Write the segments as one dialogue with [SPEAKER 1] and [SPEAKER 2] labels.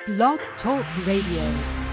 [SPEAKER 1] Blog Talk Radio.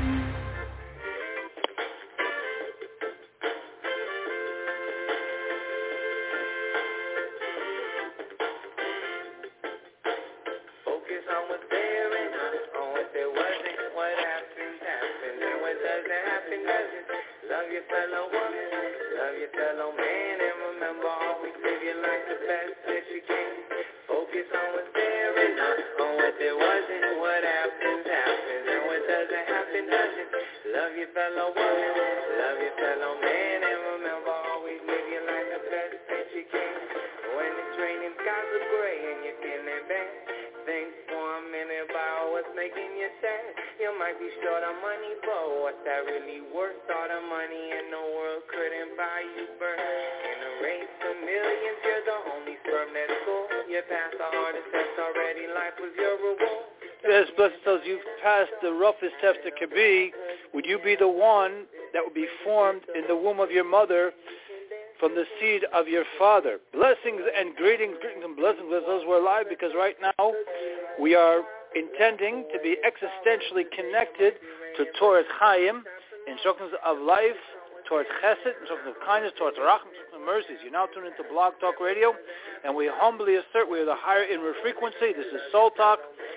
[SPEAKER 2] Yes, blessed souls, you've passed the roughest test that could be. Would you be the one that would be formed in the womb of your mother from the seed of your father? Blessings and greetings and blessings as those who are alive, because right now we are intending to be existentially connected to towards Chaim, instructions of life, towards Chesed, instructions of kindness, towards Racham, instructions of mercies. You're now tuned into Blog Talk Radio, and we humbly assert we are the higher inward frequency. This is Soul Talk.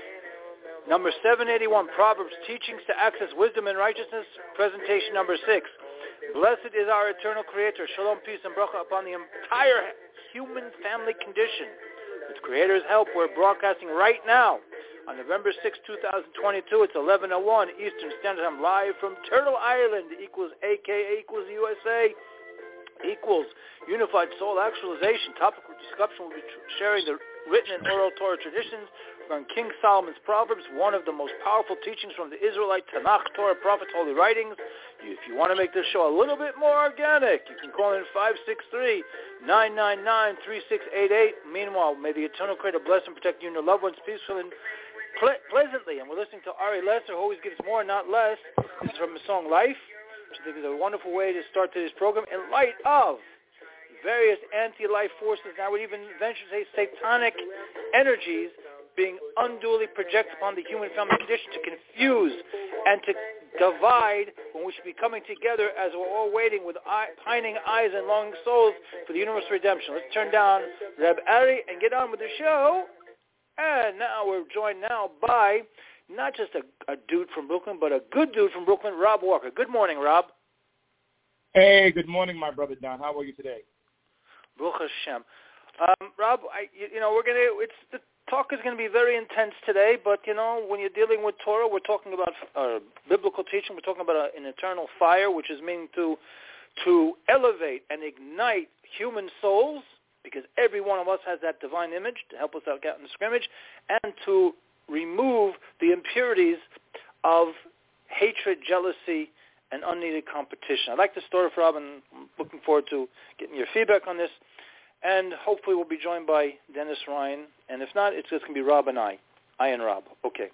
[SPEAKER 2] Number 781, Proverbs, Teachings to Access Wisdom and Righteousness, presentation number 6. Blessed is our eternal Creator. Shalom, peace, and bracha upon the entire human family condition. With Creator's help, we're broadcasting right now on November 6, 2022. It's 11:01 Eastern Standard Time, live from Turtle Island, equals AKA, equals USA, equals Unified Soul Actualization. Topic of discussion will be sharing the written and oral Torah traditions on King Solomon's Proverbs, one of the most powerful teachings from the Israelite Tanakh, Torah, Prophets, Holy Writings. If you want to make this show a little bit more organic, you can call in 563-999-3688. Meanwhile, may the Eternal Creator bless and protect you and your loved ones peacefully and pleasantly. And we're listening to Ari Lesser, who always gives more, not less. This is from the song Life, which I think is a wonderful way to start today's program in light of various anti-life forces, and I would even venture to say satanic energies being unduly projected upon the human family condition to confuse and to divide, when we should be coming together as we're all waiting with pining eyes and longing souls for the universal redemption. Let's turn down Reb Ari and get on with the show. And now we're joined now by not just a dude from Brooklyn, but a good dude from Brooklyn, Rob Walker. Good morning, Rob.
[SPEAKER 3] Hey, good morning, my brother Don. How are you today?
[SPEAKER 2] Baruch Hashem. Rob, the talk is going to be very intense today, but, when you're dealing with Torah, we're talking about biblical teaching. We're talking about an eternal fire, which is meaning to elevate and ignite human souls, because every one of us has that divine image to help us out in the scrimmage, and to remove the impurities of hatred, jealousy, and unneeded competition. I like the story, Rob, and I'm looking forward to getting your feedback on this. And hopefully we'll be joined by Dennis Ryan. And if not, it's just going to be Rob and I and Rob. Okay.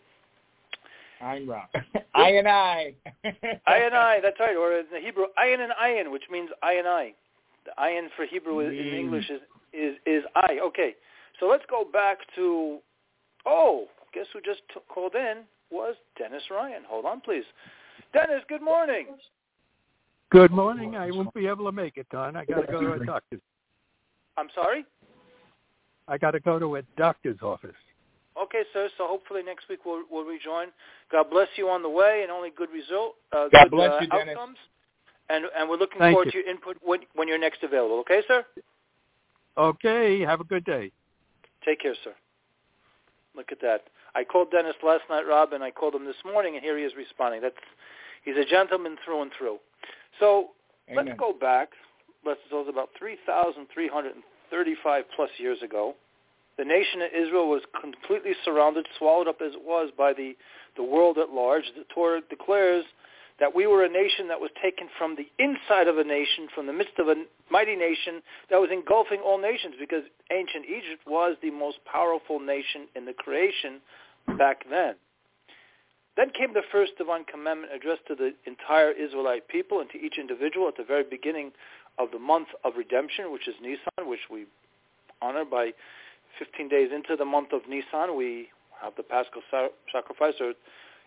[SPEAKER 3] I and Rob. I and I.
[SPEAKER 2] I and I, that's right. Or in the Hebrew, ayin and ayin, which means I and I. The ayin for Hebrew in English is I. Okay. So let's go back to, guess who just called in was Dennis Ryan. Hold on, please. Dennis, good morning.
[SPEAKER 4] Good morning. I won't be able to make it, Don. I got to go to a doctor's.
[SPEAKER 2] I'm sorry?
[SPEAKER 4] I got to go to a doctor's office.
[SPEAKER 2] Okay, sir. So hopefully next week we'll rejoin. God bless you on the way, and only good result.
[SPEAKER 3] God bless you, Dennis.
[SPEAKER 2] Outcomes. And we're looking
[SPEAKER 4] Thank
[SPEAKER 2] forward
[SPEAKER 4] you.
[SPEAKER 2] to your input when you're next available. Okay, sir?
[SPEAKER 4] Okay. Have a good day.
[SPEAKER 2] Take care, sir. Look at that. I called Dennis last night, Rob, and I called him this morning, and here he is responding. He's a gentleman through and through. So
[SPEAKER 3] Amen.
[SPEAKER 2] Let's go back. It was about 3,335 plus years ago. The nation of Israel was completely surrounded, swallowed up as it was by the world at large. The Torah declares that we were a nation that was taken from the inside of a nation, from the midst of a mighty nation that was engulfing all nations, because ancient Egypt was the most powerful nation in the creation back then. Then came the first divine commandment addressed to the entire Israelite people and to each individual at the very beginning of the month of redemption, which is Nisan, which we honor by 15 days into the month of Nisan. We have the Paschal sacrifice, or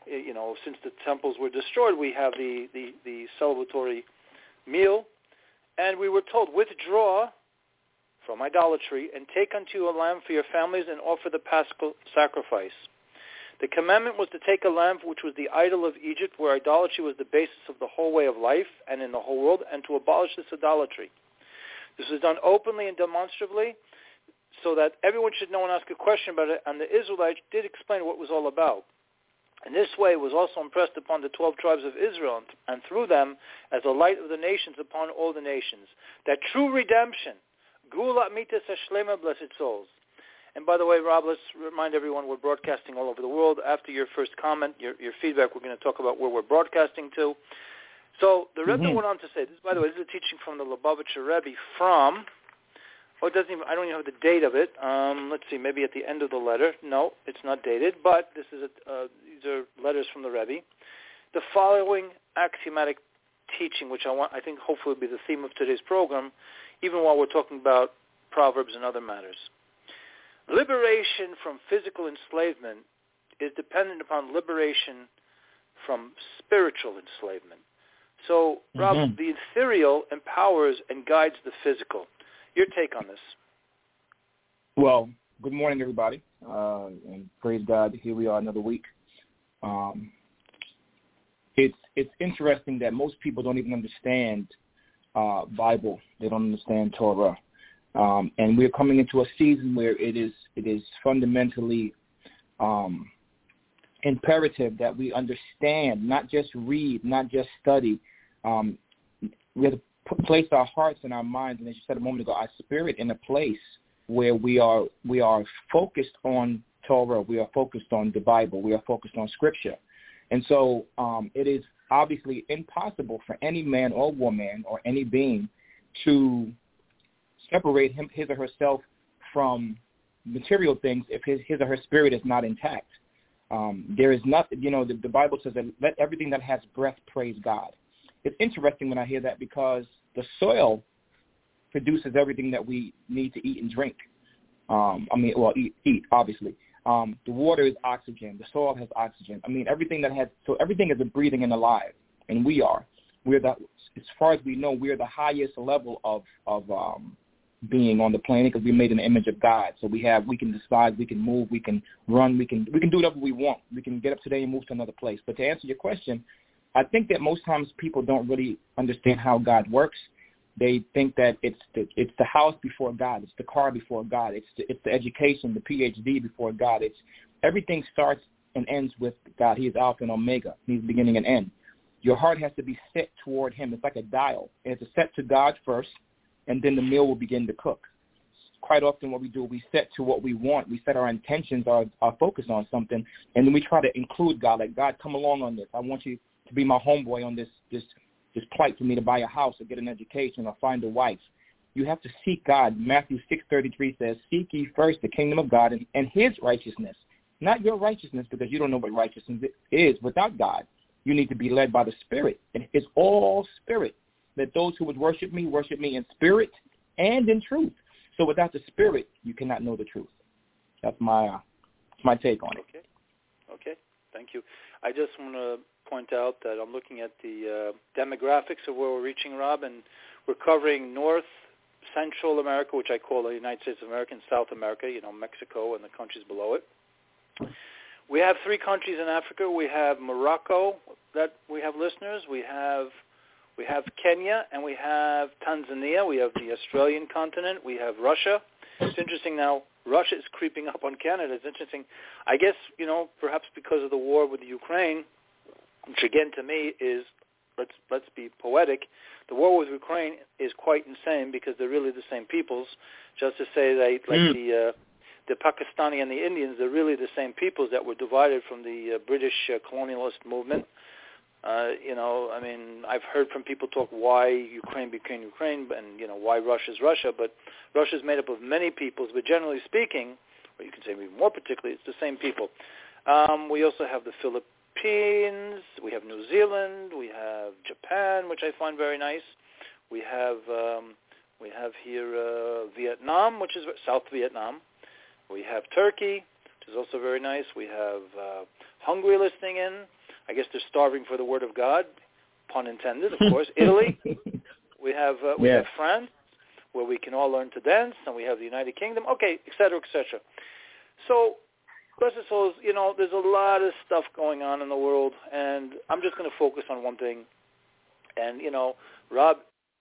[SPEAKER 2] since the temples were destroyed, we have the celebratory meal. And we were told, withdraw from idolatry and take unto you a lamb for your families and offer the Paschal sacrifice. The commandment was to take a lamb which was the idol of Egypt, where idolatry was the basis of the whole way of life and in the whole world, and to abolish this idolatry. This was done openly and demonstrably so that everyone should know and ask a question about it, and the Israelites did explain what it was all about. In this way, it was also impressed upon the 12 tribes of Israel, and through them as a light of the nations upon all the nations, that true redemption, Gula Mitas Hashlema, blessed souls. And by the way, Rob, let's remind everyone we're broadcasting all over the world. After your first comment, your feedback, we're going to talk about where we're broadcasting to. So the Rebbe went on to say, by the way, this is a teaching from the Lubavitcher Rebbe from, I don't even have the date of it. Let's see, maybe at the end of the letter. No, it's not dated, but this is these are letters from the Rebbe. The following axiomatic teaching, which I think hopefully will be the theme of today's program, even while we're talking about Proverbs and other matters. Liberation from physical enslavement is dependent upon liberation from spiritual enslavement. So, Rob, the ethereal empowers and guides the physical. Your take on this?
[SPEAKER 3] Well, good morning, everybody, and praise God. Here we are another week. It's interesting that most people don't even understand Bible. They don't understand Torah. And we're coming into a season where it is fundamentally imperative that we understand, not just read, not just study. We have to place our hearts and our minds, and as you said a moment ago, our spirit in a place where we are focused on Torah, we are focused on the Bible, we are focused on Scripture. And so it is obviously impossible for any man or woman or any being to separate his or herself from material things if his or her spirit is not intact. There is nothing, the Bible says that let everything that has breath praise God. It's interesting when I hear that because the soil produces everything that we need to eat and drink. Eat, obviously. The water is oxygen. The soil has oxygen. Everything everything is a breathing and alive, and we're as far as we know, we're the highest level of being on the planet because we're made in the image of God. So we can decide, we can move, we can run, we can do whatever we want. We can get up today and move to another place. But to answer your question, I think that most times people don't really understand how God works. They think that it's the house before God, it's the car before God, it's the education, the PhD before God. It's everything starts and ends with God. He is Alpha and Omega. He's beginning and end. Your heart has to be set toward Him. It's like a dial. It's set to God first, and then the meal will begin to cook. Quite often what we do, we set to what we want. We set our intentions, our focus on something, and then we try to include God. Like, God, come along on this. I want you to be my homeboy on this plight for me to buy a house or get an education or find a wife. You have to seek God. Matthew 6:33 says, seek ye first the kingdom of God and His righteousness, not your righteousness, because you don't know what righteousness is without God. You need to be led by the Spirit. And it's all Spirit. That those who would worship me in spirit and in truth. So without the Spirit, you cannot know the truth. That's my take on it.
[SPEAKER 2] Okay. Thank you. I just want to point out that I'm looking at the demographics of where we're reaching, Rob, and we're covering North, Central America, which I call the United States of America, and South America, Mexico and the countries below it. We have 3 countries in Africa. We have Morocco that we have listeners. We have Kenya, and we have Tanzania. We have the Australian continent. We have Russia. It's interesting now, Russia is creeping up on Canada. It's interesting. I guess, perhaps because of the war with Ukraine, which again to me is, let's be poetic, the war with Ukraine is quite insane because they're really the same peoples. Just to say that, the Pakistani and the Indians, they're really the same peoples that were divided from the British colonialist movement. I've heard from people talk why Ukraine became Ukraine and, why Russia's Russia, but Russia's made up of many peoples, but generally speaking, or you can say even more particularly, it's the same people. We also have the Philippines, we have New Zealand, we have Japan, which I find very nice. We have here Vietnam, which is South Vietnam. We have Turkey, which is also very nice. We have Hungary listening in. I guess they're starving for the Word of God, pun intended, of course. Italy. We have France, where we can all learn to dance, and we have the United Kingdom. Okay, et cetera, et cetera. So, blessed souls, there's a lot of stuff going on in the world, and I'm just going to focus on one thing. And, Rob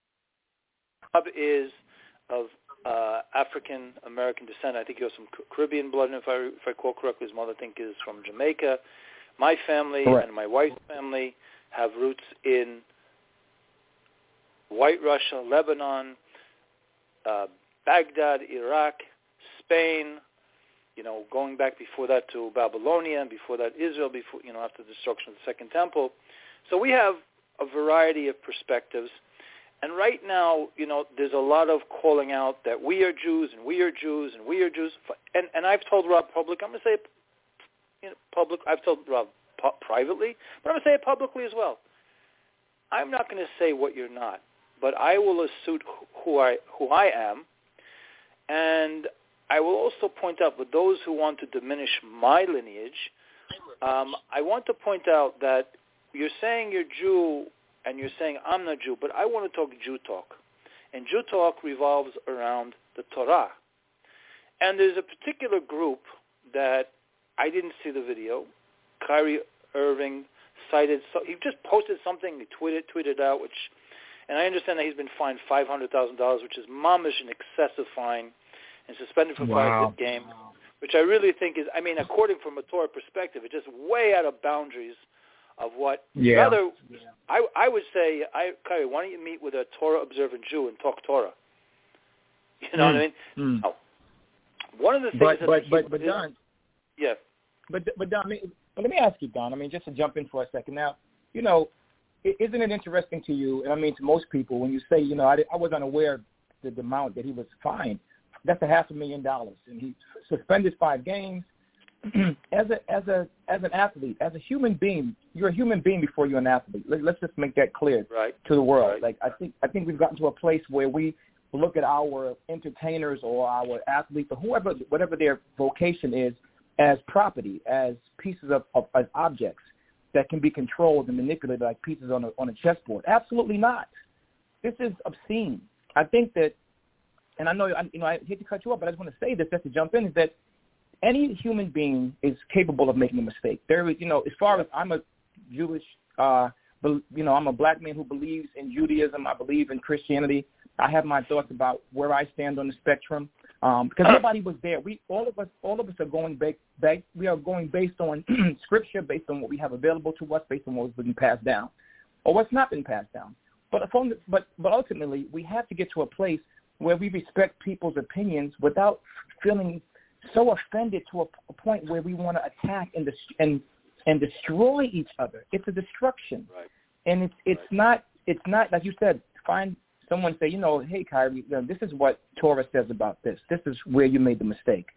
[SPEAKER 2] is of African-American descent. I think he has some Caribbean blood, and if I recall correctly, his mother, I think, is from Jamaica. My family and my wife's family have roots in White Russia, Lebanon, Baghdad, Iraq, Spain, going back before that to Babylonia, and before that Israel, after the destruction of the Second Temple. So we have a variety of perspectives. And right now, there's a lot of calling out that we are Jews, and we are Jews, and we are Jews. And I've told Rob public, I'm going to say it public, I've told Rob privately, but I'm going to say it publicly as well. I'm not going to say what you're not, but I will assert who I am, and I will also point out, for those who want to diminish my lineage, I want to point out that you're saying you're Jew, and you're saying I'm not Jew, but I want to talk Jew talk. And Jew talk revolves around the Torah. And there's a particular group that I didn't see the video. Kyrie Irving cited, he just posted something, he tweeted out, and I understand that he's been fined $500,000, which is mamish an excessive fine, and suspended for 5 games, which I really think is, according from a Torah perspective, it's just way out of boundaries of what. Rather, I would say, Kyrie, why don't you meet with a Torah-observant Jew and talk Torah? You know what I mean? Oh. One of the things
[SPEAKER 3] but Don.
[SPEAKER 2] Yeah.
[SPEAKER 3] But Don, let me ask you, Don, just to jump in for a second. Now, isn't it interesting to you, and to most people, when you say, I was unaware of the amount that he was fined, that's $500,000, and he suspended 5 games. As an athlete, as a human being, you're a human being before you're an athlete. Let's just make that clear to the world.
[SPEAKER 2] Right.
[SPEAKER 3] Like I think we've gotten to a place where we look at our entertainers or our athletes or whatever their vocation is, as property, as pieces of as objects that can be controlled and manipulated like pieces on a chessboard. Absolutely not. This is obscene. I think that, and I know I hate to cut you off, but I just want to say this just to jump in, is that any human being is capable of making a mistake. There is, as far as I'm a Jewish, I'm a black man who believes in Judaism. I believe in Christianity. I have my thoughts about where I stand on the spectrum. Because nobody was there. All of us are going back. We are going based on scripture, based on what we have available to us, based on what's been passed down, or what's not been passed down. But ultimately, we have to get to a place where we respect people's opinions without feeling so offended to a point where we want to attack and destroy each other. It's a destruction, and it's not like you said. Find someone say, hey, Kyrie, this is what Torah says about this. This is where you made the mistake.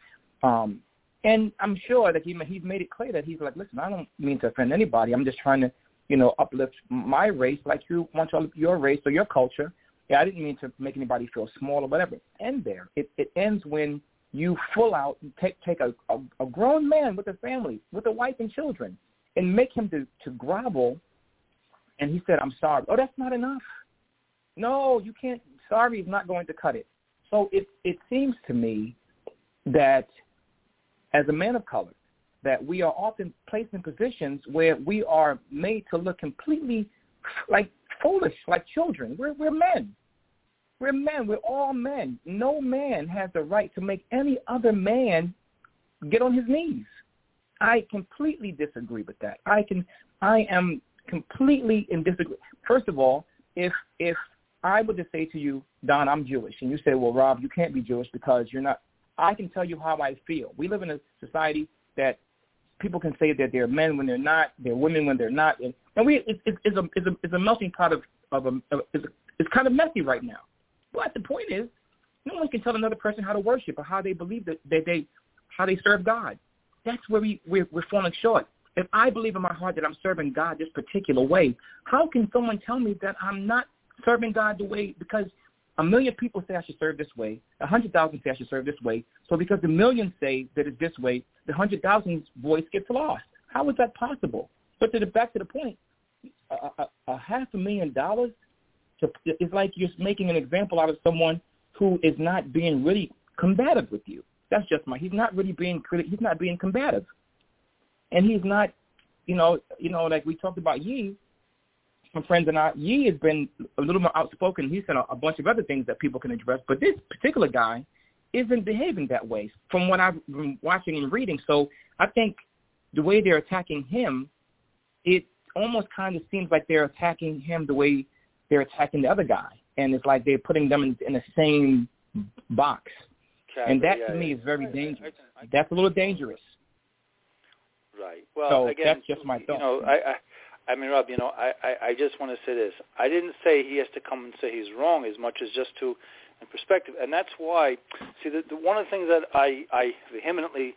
[SPEAKER 3] And I'm sure that he's made it clear that he's like, listen, I don't mean to offend anybody. I'm just trying to, uplift my race like you want to uplift your race or your culture. Yeah, I didn't mean to make anybody feel small or whatever. End there. It ends when you full out take a grown man with a family, with a wife and children, and make him to grovel. And he said, I'm sorry. Oh, that's not enough. No, you can't. Sorry is not going to cut it. So it seems to me that as a man of color, that we are often placed in positions where we are made to look completely like foolish, like children. We're men. We're men. We're all men. No man has the right to make any other man get on his knees. I completely disagree with that. I am completely in disagreement. First of all, if I were to say to you, Don, I'm Jewish, and you say, well, Rob, you can't be Jewish because you're not, I can tell you how I feel. We live in a society that people can say that they're men when they're not, they're women when they're not, and it's a melting pot it's kind of messy right now. But the point is, no one can tell another person how to worship or how they believe how they serve God. That's where we're falling short. If I believe in my heart that I'm serving God this particular way, how can someone tell me that I'm not serving God the way, because 1 million people say I should serve this way, 100,000 say I should serve this way, so because the millions say that it's this way, the 100,000's voice gets lost. How is that possible? But back to the point, $500,000 it's like you're making an example out of someone who is not being really combative with you. That's just he's not really being he's not being combative. And he's not, like we talked about Yee, some friends and I, Yee has been a little more outspoken. He's said a bunch of other things that people can address, but this particular guy isn't behaving that way from what I've been watching and reading. So I think the way they're attacking him, it almost kind of seems like they're attacking him the way they're attacking the other guy. And it's like they're putting them in the same box. Exactly. And that, to me, is very dangerous. That's a little dangerous.
[SPEAKER 2] Right. Well,
[SPEAKER 3] so
[SPEAKER 2] again,
[SPEAKER 3] that's just my thought.
[SPEAKER 2] I mean, Rob, I just want to say this. I didn't say he has to come and say he's wrong as much as just to, in perspective. And that's why, see, one of the things that I vehemently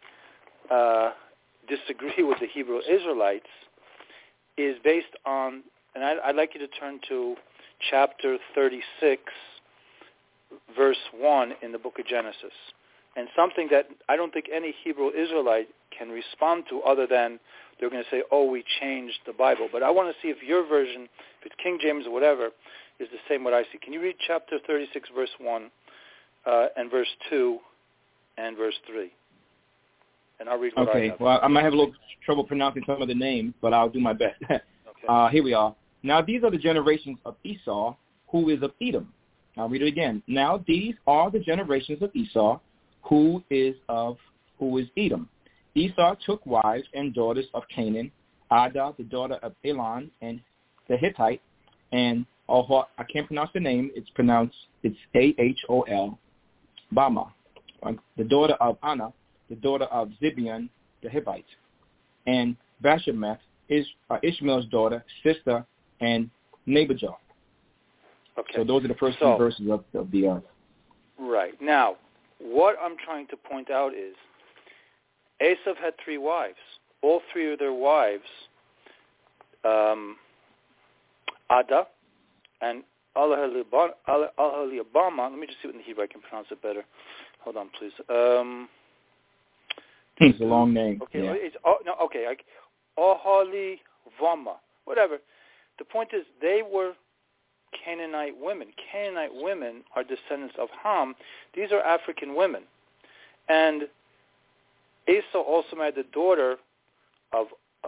[SPEAKER 2] disagree with the Hebrew Israelites is based on, and I'd like you to turn to chapter 36, verse 1 in the book of Genesis. And something that I don't think any Hebrew Israelite can respond to other than they're going to say, oh, we changed the Bible. But I want to see if your version, if it's King James or whatever, is the same what I see. Can you read chapter 36, verse 1, and verse 2, and verse 3? And I'll read what I have.
[SPEAKER 3] Okay, well, I might have a little trouble pronouncing some of the names, but I'll do my best.
[SPEAKER 2] Okay.
[SPEAKER 3] Here we are. Now these are the generations of Esau, who is of Edom. I'll read it again. Now these are the generations of Esau, who is Edom. Esau took wives and daughters of Canaan, Ada, the daughter of Elon, and the Hittite, and I can't pronounce the name. It's Ahol, Bama, the daughter of Anna, the daughter of Zibeon, the Hivite, and Bashemath, Ishmael's daughter, sister, and Nabijah.
[SPEAKER 2] Okay.
[SPEAKER 3] So those are the first two verses of the earth.
[SPEAKER 2] Right. Now, what I'm trying to point out is Esav had 3 wives. All 3 of their wives, Ada and Aholibama. Let me just see what in the Hebrew I can pronounce it better. Hold on, please.
[SPEAKER 3] It's a long name.
[SPEAKER 2] Okay.
[SPEAKER 3] Yeah.
[SPEAKER 2] Aholibama. Whatever. The point is they were Canaanite women. Canaanite women are descendants of Ham. These are African women. And Esau also married the daughter of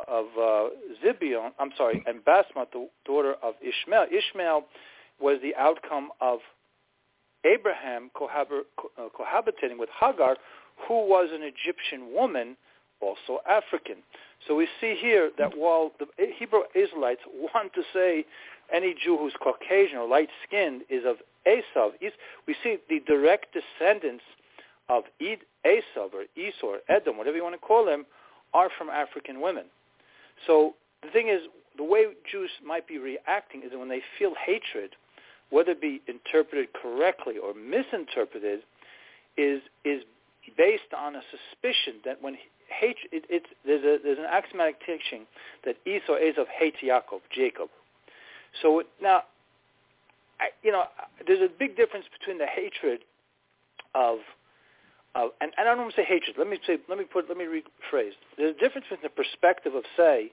[SPEAKER 2] Zibeon, and Basmath, the daughter of Ishmael. Ishmael was the outcome of Abraham cohabitating with Hagar, who was an Egyptian woman, also African. So we see here that while the Hebrew Israelites want to say any Jew who's Caucasian or light-skinned is of Esau, we see the direct descendants of Esau or Esau or Edom, whatever you want to call them, are from African women. So the thing is, the way Jews might be reacting is that when they feel hatred, whether it be interpreted correctly or misinterpreted, is based on a suspicion that when hatred, there's an axiomatic teaching that Esau hates Jacob. So now, there's a big difference between the hatred of and I don't want to say hatred. Let me rephrase. There's a difference between the perspective of, say,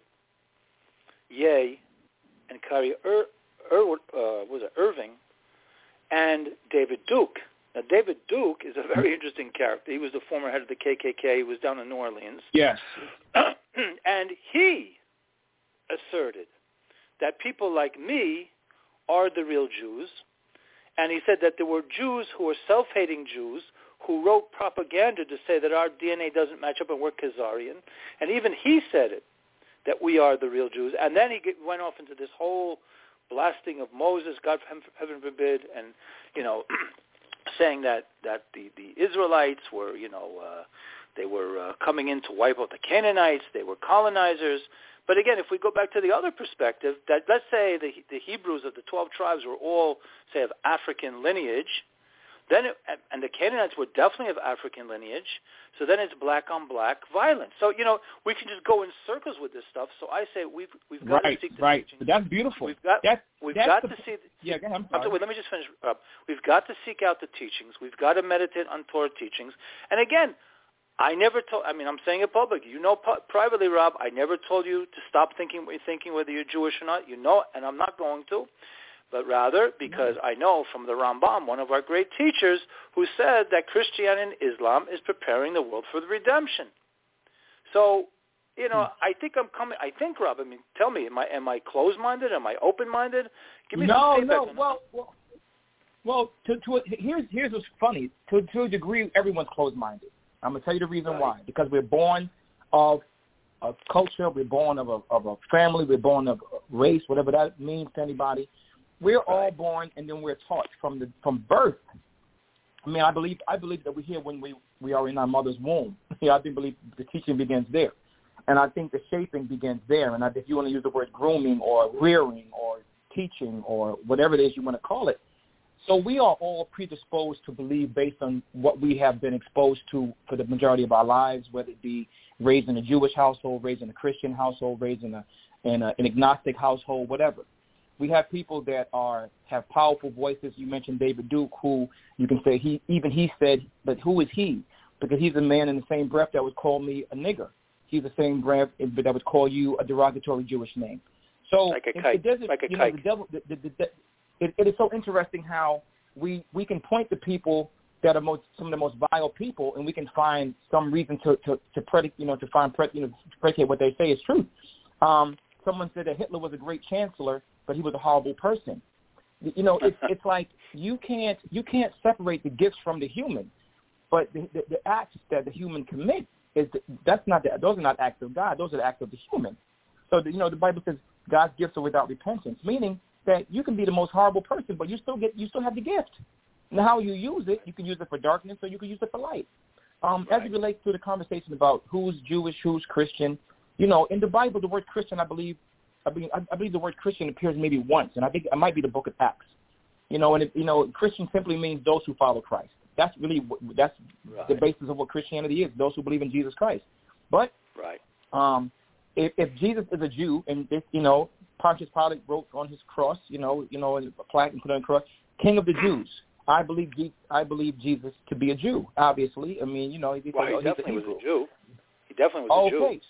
[SPEAKER 2] Ye and Kyrie Irving and David Duke. Now, David Duke is a very interesting character. He was the former head of the KKK. He was down in New Orleans.
[SPEAKER 3] Yes.
[SPEAKER 2] And he asserted that people like me are the real Jews. And he said that there were Jews who were self-hating Jews who wrote propaganda to say that our DNA doesn't match up and we're Khazarian. And even he said it, that we are the real Jews. And then he went off into this whole blasting of Moses, God heaven forbid, and, saying that the Israelites were, they were coming in to wipe out the Canaanites, they were colonizers. But again, if we go back to the other perspective, that let's say the Hebrews of the 12 tribes were all, say, of African lineage, then and the Canaanites were definitely of African lineage, so then it's black-on-black violence. So, we can just go in circles with this stuff. So I say we've got to seek the teachings.
[SPEAKER 3] That's beautiful.
[SPEAKER 2] We've got to see.
[SPEAKER 3] Yeah, go ahead. I'm sorry.
[SPEAKER 2] Wait, let me just finish up. We've got to seek out the teachings. We've got to meditate on Torah teachings. And again, I never told, I'm saying it publicly. Privately, Rob, I never told you to stop thinking what you're thinking, whether you're Jewish or not. And I'm not going to. But rather, because I know from the Rambam, one of our great teachers, who said that Christianity and Islam is preparing the world for the redemption. So, I think I'm coming. I think, Rob, tell me, am I closed-minded? Am I open-minded? Give me some feedback.
[SPEAKER 3] Well, here's what's funny. To a degree, everyone's closed-minded. I'm going to tell you the reason why. Because we're born of a culture, we're born of a family, we're born of race, whatever that means to anybody. We're all born, and then we're taught from birth. I believe that we're here when we are in our mother's womb. I believe the teaching begins there. And I think the shaping begins there. And if you want to use the word grooming or rearing or teaching or whatever it is you want to call it. So we are all predisposed to believe based on what we have been exposed to for the majority of our lives, whether it be raised in a Jewish household, raised in a Christian household, raised in an agnostic household, whatever. We have people that have powerful voices. You mentioned David Duke, who you can say he said, but who is he? Because he's a man in the same breath that would call me a nigger. He's the same breath that would call you a derogatory Jewish name. So
[SPEAKER 2] like a kike.
[SPEAKER 3] The devil. It is so interesting how we can point to people that are some of the most vile people, and we can find some reason to predicate what they say is truth. Someone said that Hitler was a great chancellor, but he was a horrible person. It's like you can't separate the gifts from the human, but the acts that the human commit those are not acts of God; those are the acts of the human. So the Bible says God's gifts are without repentance, meaning that you can be the most horrible person, but you still have the gift. Now, how you use it, you can use it for darkness, or you can use it for light. As it relates to the conversation about who's Jewish, who's Christian, in the Bible, the word Christian, I believe the word Christian appears maybe once, and I think it might be the book of Acts. Christian simply means those who follow Christ. That's really the basis of what Christianity is, those who believe in Jesus Christ. But if Jesus is a Jew, and Pontius Pilate wrote on his cross, a plaque and put on the cross, King of the Jews. I believe Jesus to be a Jew. Obviously,
[SPEAKER 2] he definitely was a Jew. He definitely was a Jew.
[SPEAKER 3] Okay,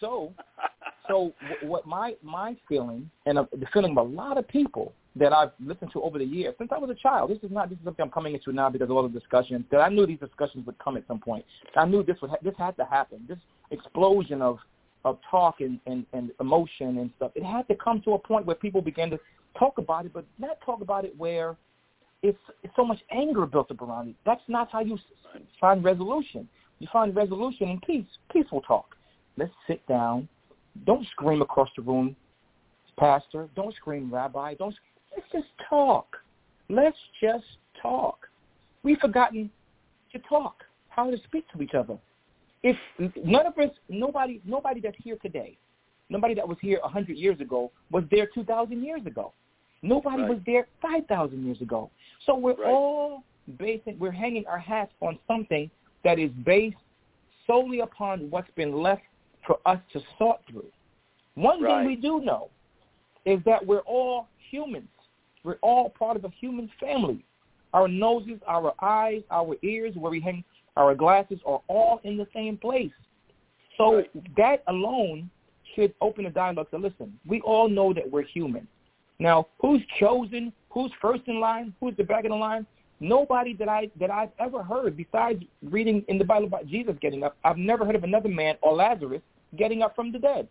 [SPEAKER 3] so what my feeling and the feeling of a lot of people that I've listened to over the years since I was a child. This is something I'm coming into now because of all the discussions. That I knew these discussions would come at some point. I knew this had to happen. This explosion of talk and emotion and stuff. It had to come to a point where people began to talk about it, but not talk about it where it's so much anger built up around it. That's not how you find resolution. You find resolution in peace, peaceful talk. Let's sit down. Don't scream across the room, pastor. Don't scream, rabbi. Let's just talk. Let's just talk. We've forgotten to talk, how to speak to each other. If none of us, nobody that's here today, nobody that was here 100 years ago was there 2,000 years ago. Nobody was there 5,000 years ago. So we're all we're hanging our hats on something that is based solely upon what's been left for us to sort through. One thing we do know is that we're all humans. We're all part of a human family. Our noses, our eyes, our ears, where we hang our glasses are all in the same place. So that alone should open a dialogue to listen. We all know that we're human. Now, who's chosen, who's first in line, who's the back of the line? Nobody that I've ever heard, besides reading in the Bible about Jesus getting up, I've never heard of another man or Lazarus getting up from the dead,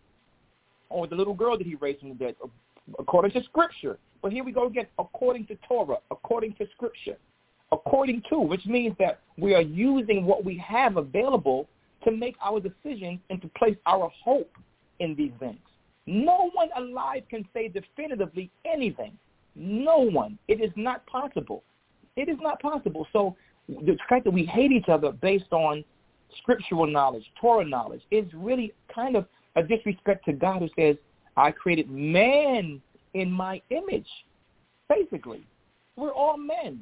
[SPEAKER 3] or the little girl that he raised from the dead, according to Scripture. But here we go again, according to Torah, according to Scripture, according to, which means that we are using what we have available to make our decisions and to place our hope in these things. No one alive can say definitively anything. No one. It is not possible. It is not possible. So the fact that we hate each other based on scriptural knowledge, Torah knowledge, is really kind of a disrespect to God, who says, I created man in my image. Basically, we're all men,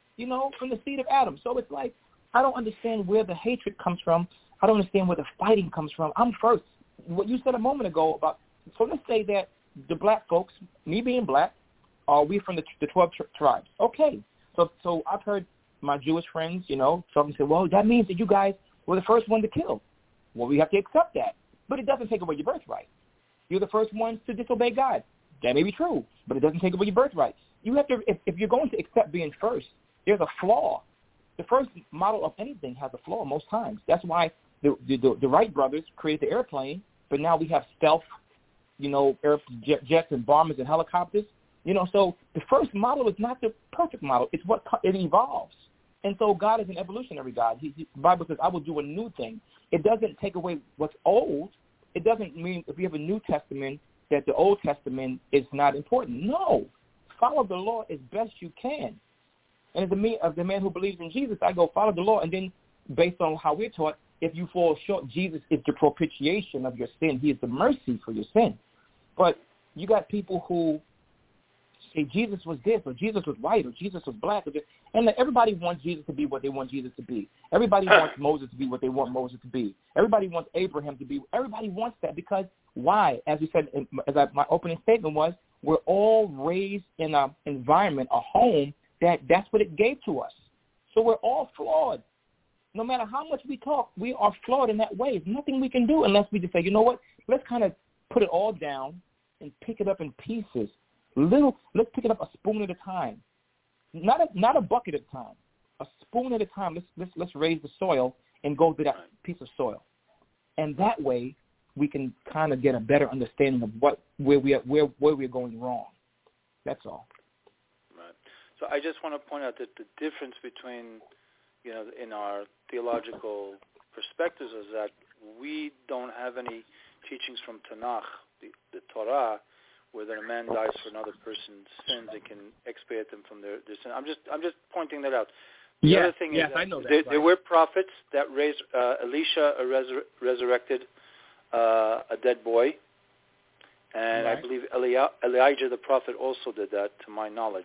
[SPEAKER 3] from the seed of Adam. So it's like, I don't understand where the hatred comes from. I don't understand where the fighting comes from. I'm first. What you said a moment ago about, so let's say that the black folks, me being black, we from the 12 tribes. Okay. So I've heard my Jewish friends, talking, say, well, that means that you guys were the first one to kill. Well, we have to accept that. But it doesn't take away your birthright. You're the first ones to disobey God. That may be true, but it doesn't take away your birthright. You have to, if you're going to accept being first, there's a flaw. The first model of anything has a flaw most times. That's why the Wright brothers created the airplane, but now we have stealth, jets and bombers and helicopters. So the first model is not the perfect model. It's what it evolves. And so God is an evolutionary God. The Bible says, I will do a new thing. It doesn't take away what's old. It doesn't mean if you have a New Testament that the Old Testament is not important. No. Follow the law as best you can. And as the man who believes in Jesus, I go follow the law. And then based on how we're taught, if you fall short, Jesus is the propitiation of your sin. He is the mercy for your sin. But you got people who say Jesus was this, or Jesus was white, or Jesus was black. And everybody wants Jesus to be what they want Jesus to be. Everybody wants Moses to be what they want Moses to be. Everybody wants Abraham to be. Everybody wants that because why? As we said, my opening statement was, we're all raised in an environment, a home, that's what it gave to us. So we're all flawed. No matter how much we talk, we are flawed in that way. There's nothing we can do unless we just say, you know what, let's kind of put it all down and pick it up in pieces. Let's pick it up a spoon at a time. Not a bucket at a time. A spoon at a time. Let's raise the soil and go to that piece of soil. And that way we can kind of get a better understanding of where we're going wrong. That's all.
[SPEAKER 2] Right. So I just want to point out that the difference between, in our theological perspectives is that we don't have any teachings from Tanakh, the Torah, where that a man dies for another person's sins and can expiate them from their sin. I'm just pointing that out. The other thing is that
[SPEAKER 3] I know that.
[SPEAKER 2] There were prophets that raised Elisha resurrected a dead boy, and I believe Elijah the prophet also did that, to my knowledge.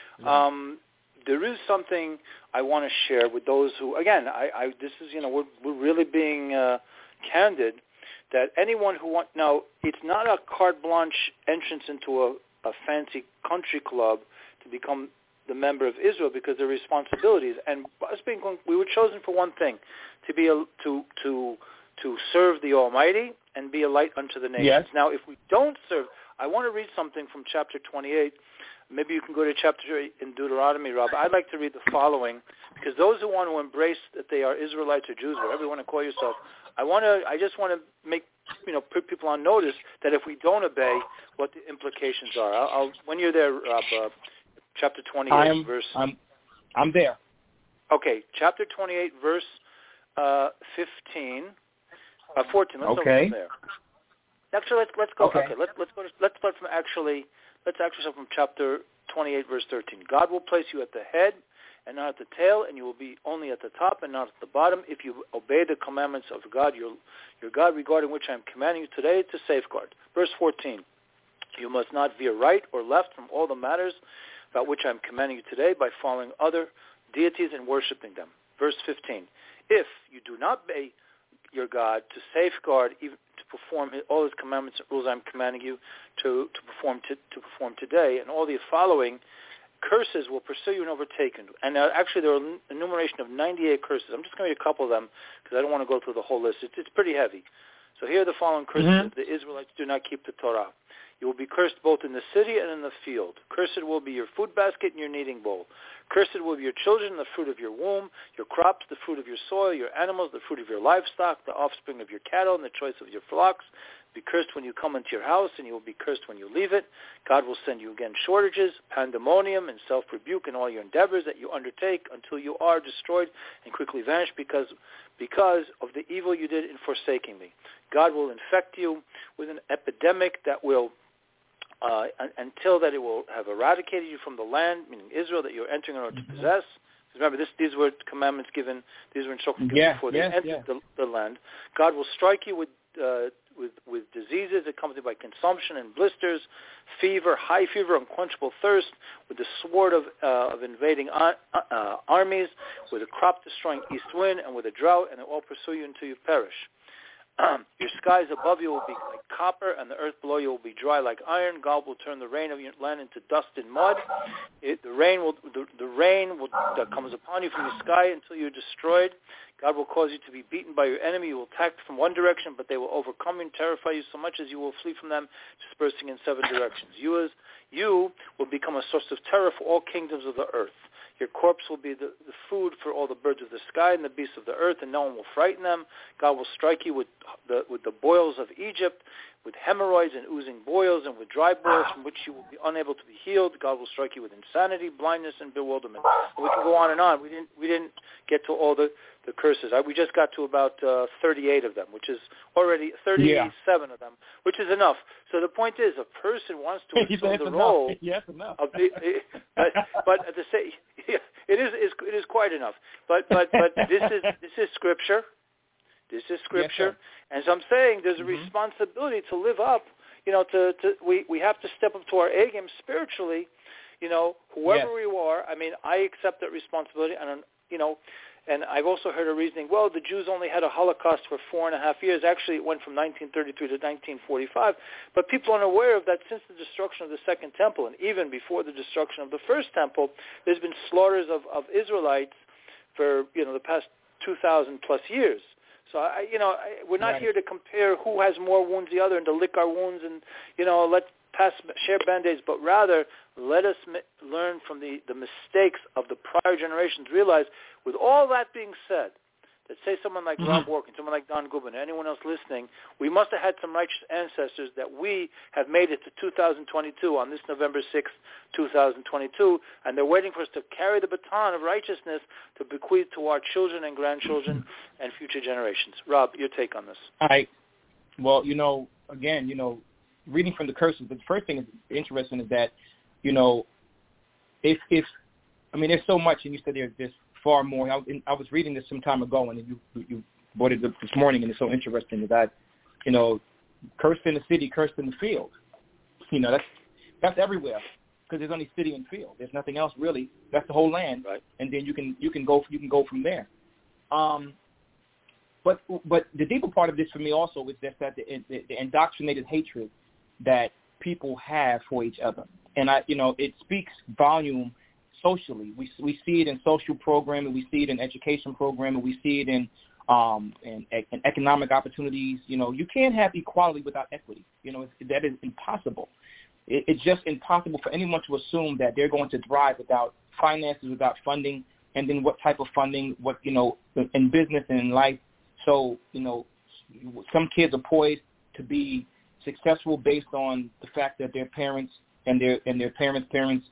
[SPEAKER 2] There is something I want to share with those who, again, this is, we're really being candid, that anyone who wants, now, it's not a carte blanche entrance into a fancy country club to become the member of Israel, because there are responsibilities. And us we were chosen for one thing, to be to serve the Almighty and be a light unto the nations.
[SPEAKER 3] Yes.
[SPEAKER 2] Now, if we don't serve, I want to read something from chapter 28. Maybe you can go to chapter 8 in Deuteronomy, Rob. I'd like to read the following, because those who want to embrace that they are Israelites or Jews, whatever you want to call yourself, I just want to make, put people on notice that if we don't obey, what the implications are. When you're there, Rob, chapter 28, verse...
[SPEAKER 3] I'm there.
[SPEAKER 2] Okay, chapter 28, verse 14. Let's go from there. Actually, let's go. Okay, let's start from let's start from chapter 28, verse 13. God will place you at the head and not at the tail, and you will be only at the top and not at the bottom, if you obey the commandments of God, your God, regarding which I am commanding you today to safeguard. Verse 14. You must not veer right or left from all the matters about which I am commanding you today by following other deities and worshiping them. Verse 15. If you do not obey your God to safeguard, even to perform all His commandments and rules I am commanding you to perform today, and all the following curses will pursue you and overtake you. And actually, there are an enumeration of 98 curses. I'm just going to read a couple of them because I don't want to go through the whole list. It's pretty heavy. So here are the following curses if the Israelites do not keep the Torah. You will be cursed both in the city and in the field. Cursed will be your food basket and your kneading bowl. Cursed will be your children, the fruit of your womb, your crops, the fruit of your soil, your animals, the fruit of your livestock, the offspring of your cattle, and the choice of your flocks. Be cursed when you come into your house, and you will be cursed when you leave it. God will send you again shortages, pandemonium, and self-rebuke in all your endeavors that you undertake until you are destroyed and quickly vanish because of the evil you did in forsaking me. God will infect you with an epidemic that will until that it will have eradicated you from the land, meaning Israel, that you're entering in order to possess. Remember, these were commandments given, these were instructions given before they entered the land. God will strike you with diseases accompanied by consumption and blisters, fever, high fever, unquenchable thirst, with the sword of invading armies, with a crop-destroying east wind, and with a drought, and they all pursue you until you perish. Your skies above you will be like copper, and the earth below you will be dry like iron. God will turn the rain of your land into dust and mud. The rain that comes upon you from the sky until you're destroyed. God will cause you to be beaten by your enemy. You will attack from one direction, but they will overcome you and terrify you so much as you will flee from them, dispersing in 7 directions. You will become a source of terror for all kingdoms of the earth. Your corpse will be the food for all the birds of the sky and the beasts of the earth, and no one will frighten them. God will strike you with the boils of Egypt, with hemorrhoids and oozing boils, and with dry boils from which you will be unable to be healed. God will strike you with insanity, blindness, and bewilderment. And we can go on and on. We didn't get to all the curses. We just got to about 38 of them, which is already 37 of them, which is enough. So the point is, a person wants to assume the role of the, but at the same, it is quite enough. But this is scripture. This is scripture, and so I'm saying there's a responsibility to live up. We have to step up to our A game spiritually. Whoever we are. I mean, I accept that responsibility, and and I've also heard a reasoning. Well, the Jews only had a Holocaust for 4.5 years. Actually, it went from 1933 to 1945. But people aren't aware of that since the destruction of the Second Temple, and even before the destruction of the First Temple, there's been slaughters of Israelites for the past 2,000 plus years. So we're not here to compare who has more wounds than the other and to lick our wounds and share Band-Aids, but rather let us learn from the mistakes of the prior generations. Realize, with all that being said, that say someone like Rob Walker, someone like Don Gubin, anyone else listening, we must have had some righteous ancestors that we have made it to 2022 on this November 6th, 2022, and they're waiting for us to carry the baton of righteousness to bequeath to our children and grandchildren and future generations. Rob, your take on this.
[SPEAKER 3] All right. Well, again, reading from the curses, the first thing is interesting is that, there's so much, and you said there's far more. I was reading this some time ago, and you brought it up this morning, and it's so interesting that, cursed in the city, cursed in the field. That's everywhere, because there's only city and field. There's nothing else really. That's the whole land, right? And then you can go from there. But the deeper part of this for me also is that the indoctrinated hatred that people have for each other, and it speaks volume socially. We see it in social programming, we see it in education programming, we see it in economic opportunities. You can't have equality without equity. That is impossible. It's just impossible for anyone to assume that they're going to thrive without finances, without funding, and then what type of funding, in business and in life. So, some kids are poised to be successful based on the fact that their parents and their parents'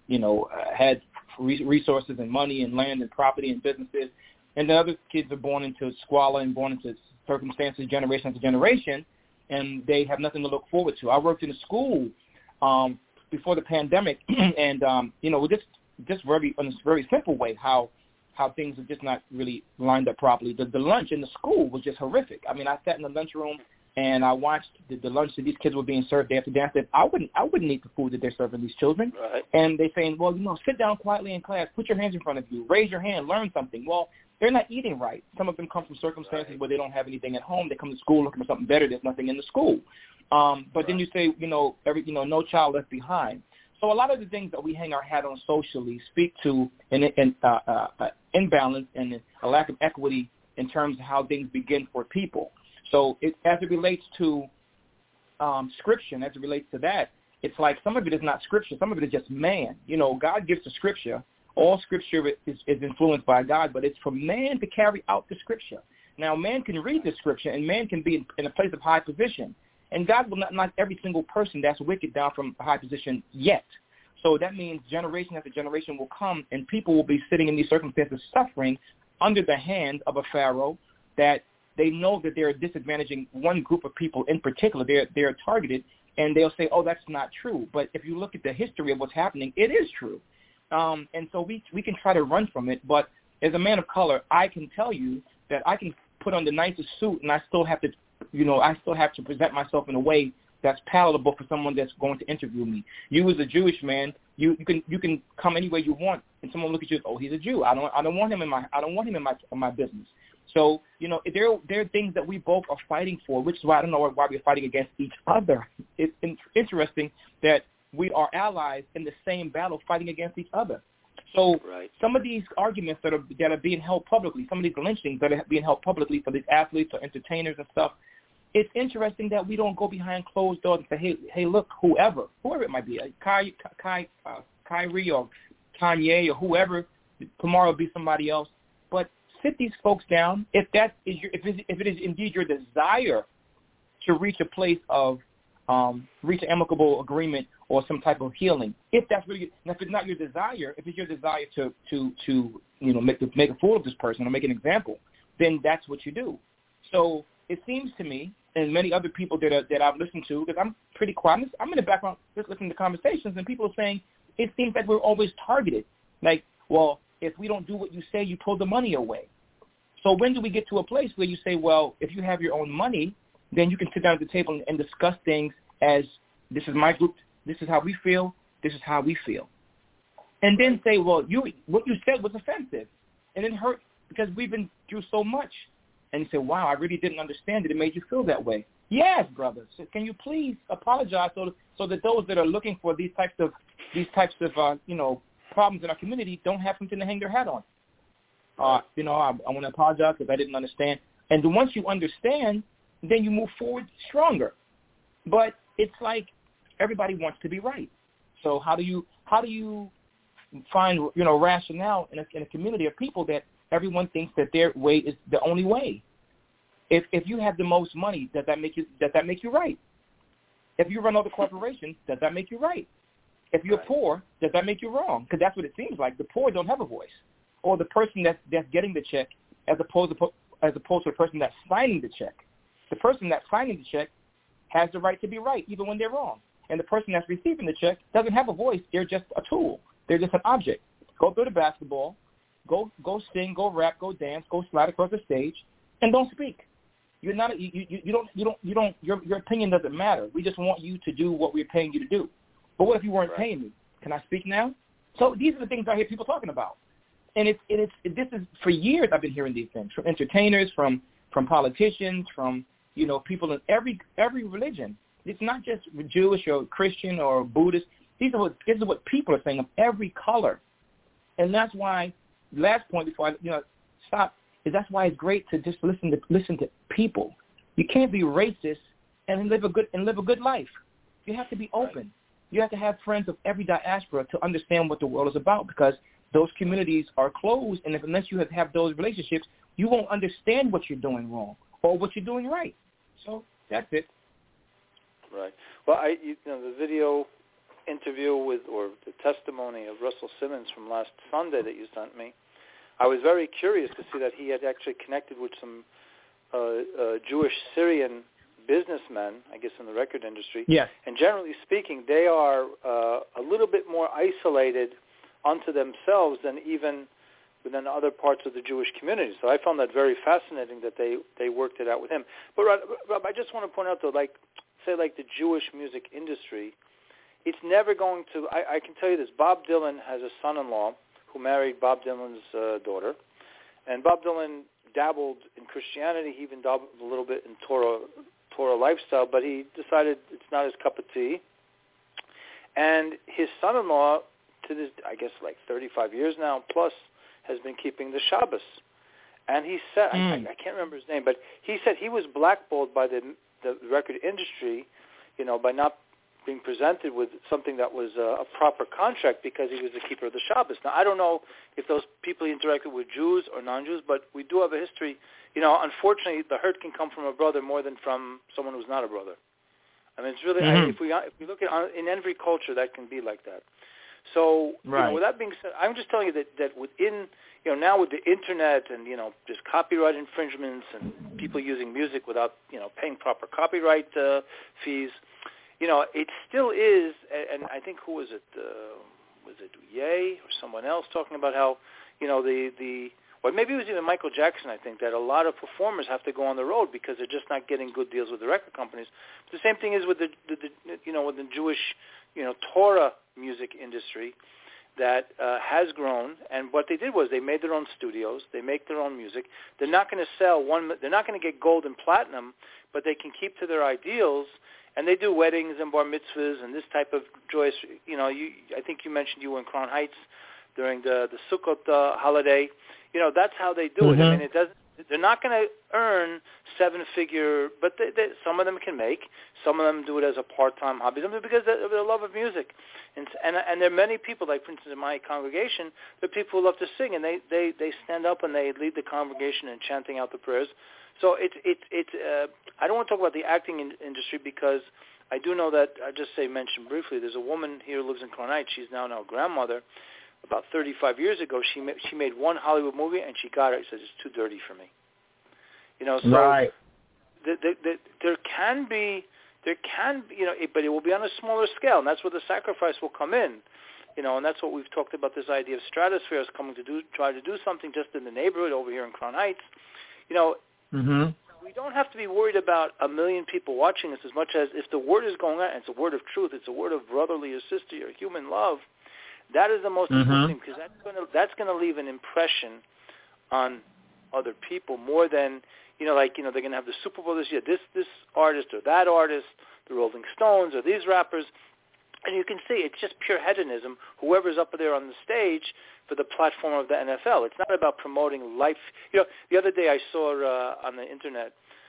[SPEAKER 3] had resources and money and land and property and businesses, and the other kids are born into squalor and born into circumstances generation after generation, and they have nothing to look forward to. I worked in a school before the pandemic, and just very in a very simple way how things are just not really lined up properly. The lunch in the school was just horrific. I mean, I sat in the lunchroom and I watched the lunch that these kids were being served day after day. I said, I wouldn't eat the food that they're serving these children. Right. And they're saying, well, sit down quietly in class, put your hands in front of you, raise your hand, learn something. Well, they're not eating right. Some of them come from circumstances where they don't have anything at home. They come to school looking for something better. There's nothing in the school. But then you say, no child left behind. So a lot of the things that we hang our hat on socially speak to an imbalance and a lack of equity in terms of how things begin for people. So as it relates to scripture, as it relates to that, it's like some of it is not scripture. Some of it is just man. God gives the scripture. All scripture is influenced by God, but it's for man to carry out the scripture. Now, man can read the scripture, and man can be in a place of high position. And God will not knock every single person that's wicked down from a high position yet. So that means generation after generation will come, and people will be sitting in these circumstances suffering under the hand of a Pharaoh that they know that they're disadvantaging one group of people in particular. They're targeted, and they'll say, oh, that's not true. But if you look at the history of what's happening, it is true. And so we can try to run from it. But as a man of color, I can tell you that I can put on the nicest suit, and I still have to present myself in a way that's palatable for someone that's going to interview me. You as a Jewish man, you can come any way you want, and someone look at you, oh, he's a Jew. I don't want him in my business. So, there are things that we both are fighting for, which is why I don't know why we're fighting against each other. It's interesting that we are allies in the same battle fighting against each other. So some of these arguments that are being held publicly, some of these lynchings that are being held publicly for these athletes or entertainers and stuff, it's interesting that we don't go behind closed doors and say, hey, look, whoever it might be, Kyrie or Kanye or whoever, tomorrow will be somebody else. But sit these folks down. If it is indeed your desire to reach a place of reach an amicable agreement or some type of healing, if that's really, and if it's not your desire, if it's your desire to make a fool of this person or make an example, then that's what you do. So it seems to me, and many other people that I've listened to, because I'm pretty quiet, I'm in the background just listening to conversations, and people are saying it seems like we're always targeted. Like, well, if we don't do what you say, you pull the money away. So when do we get to a place where you say, well, if you have your own money, then you can sit down at the table and discuss things as, this is my group, this is how we feel, this is how we feel. And then say, well, what you said was offensive, and it hurt because we've been through so much. And you say, wow, I really didn't understand it. It made you feel that way. Yes, brothers. So can you please apologize so that those that are looking for these types of problems in our community don't have something to hang their hat on. I want to apologize because I didn't understand. And once you understand, then you move forward stronger. But it's like everybody wants to be right. So how do you find rationale in a community of people that everyone thinks that their way is the only way? If you have the most money, does that make you right? If you run all the corporations, does that make you right? If you're poor, does that make you wrong? Because that's what it seems like. The poor don't have a voice, or the person that's getting the check, as opposed to the person that's signing the check. The person that's signing the check has the right to be right, even when they're wrong. And the person that's receiving the check doesn't have a voice. They're just a tool. They're just an object. Go throw the basketball, go sing, go rap, go dance, go slide across the stage, and don't speak. You're not. You don't. Your opinion doesn't matter. We just want you to do what we're paying you to do. But what if you weren't paying me? Can I speak now? So these are the things I hear people talking about. And this is for years I've been hearing these things from entertainers, from politicians, from people in every religion. It's not just Jewish or Christian or Buddhist. This is what people are saying of every color. And that's why, last point before I stop, is that's why it's great to just listen to people. You can't be racist and live a good life. You have to be open. You have to have friends of every diaspora to understand what the world is about, because those communities are closed, and unless you have those relationships, you won't understand what you're doing wrong or what you're doing right. So that's it.
[SPEAKER 2] Right. Well, the video interview or the testimony of Russell Simmons from last Sunday that you sent me, I was very curious to see that he had actually connected with some Jewish Syrian businessmen, I guess, in the record industry.
[SPEAKER 3] Yes.
[SPEAKER 2] And generally speaking, they are a little bit more isolated unto themselves than even within other parts of the Jewish community. So I found that very fascinating that they worked it out with him. But Rob, I just want to point out, though, like the Jewish music industry, it's never going to, I can tell you this, Bob Dylan has a son-in-law who married Bob Dylan's daughter, and Bob Dylan dabbled in Christianity. He even dabbled a little bit in Torah lifestyle, but he decided it's not his cup of tea. And his son-in-law, to this, I guess, like 35 years now plus, has been keeping the Shabbos. And he said, I can't remember his name, but he said he was blackballed by the record industry, by not being presented with something that was a proper contract because he was the keeper of the Shabbos. Now, I don't know if those people he interacted with Jews or non-Jews, but we do have a history. Unfortunately, the hurt can come from a brother more than from someone who's not a brother. I mean, it's really, if we look at in every culture, that can be like that. So, with that being said, I'm just telling you that within, now with the internet and, just copyright infringements and people using music without, paying proper copyright fees, it still is, and I think was it Ye or someone else talking about how, or maybe it was even Michael Jackson, I think, that a lot of performers have to go on the road because they're just not getting good deals with the record companies. But the same thing is with the Jewish, Torah music industry. that has grown, and what they did was they made their own studios. They make their own music. They're not going to sell they're not going to get gold and platinum, but they can keep to their ideals, and they do weddings and bar mitzvahs and this type of joyous. I think you mentioned you were in Crown Heights during the Sukkot holiday. That's how they do it. I mean, they're not going to earn seven-figure, but some of them can make. Some of them do it as a part-time hobby. Some of them because of their love of music. And there are many people, like, for instance, in my congregation, there are people who love to sing, and they stand up and they lead the congregation in chanting out the prayers. So I don't want to talk about the acting industry because I do know that, mention briefly, there's a woman here who lives in Crown Heights. She's now a grandmother. About 35 years ago, she made one Hollywood movie, and she got it. She says, it's too dirty for me. So
[SPEAKER 3] right.
[SPEAKER 2] There can be, but it will be on a smaller scale, and that's where the sacrifice will come in. And that's what we've talked about, this idea of Stratosphere is coming to try to do something just in the neighborhood over here in Crown Heights. We don't have to be worried about 1 million people watching us as much as if the word is going out, and it's a word of truth, it's a word of brotherly or sisterly or human love. That is the most important thing, because that's going to leave an impression on other people more than, they're going to have the Super Bowl this year, this artist or that artist, the Rolling Stones or these rappers. And you can see it's just pure hedonism, whoever's up there on the stage for the platform of the NFL. It's not about promoting life. The other day I saw on the Internet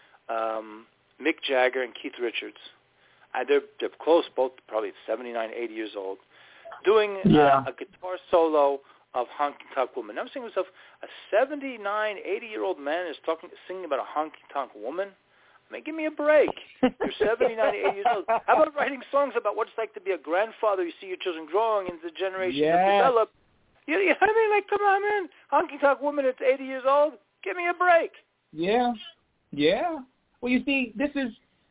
[SPEAKER 2] Mick Jagger and Keith Richards. They're close, both probably 79, 80 years old, doing a guitar solo of Honky Tonk Woman. I'm saying to myself, a 79, 80-year-old man is singing about a honky tonk woman? I mean, give me a break. You're 79, 80 years old. How about writing songs about what it's like to be a grandfather? You see your children growing into the generation that develop. You know what I mean? Like, come on, man. Honky Tonk Woman that's 80 years old? Give me a break.
[SPEAKER 3] Yeah. Well, you see, this is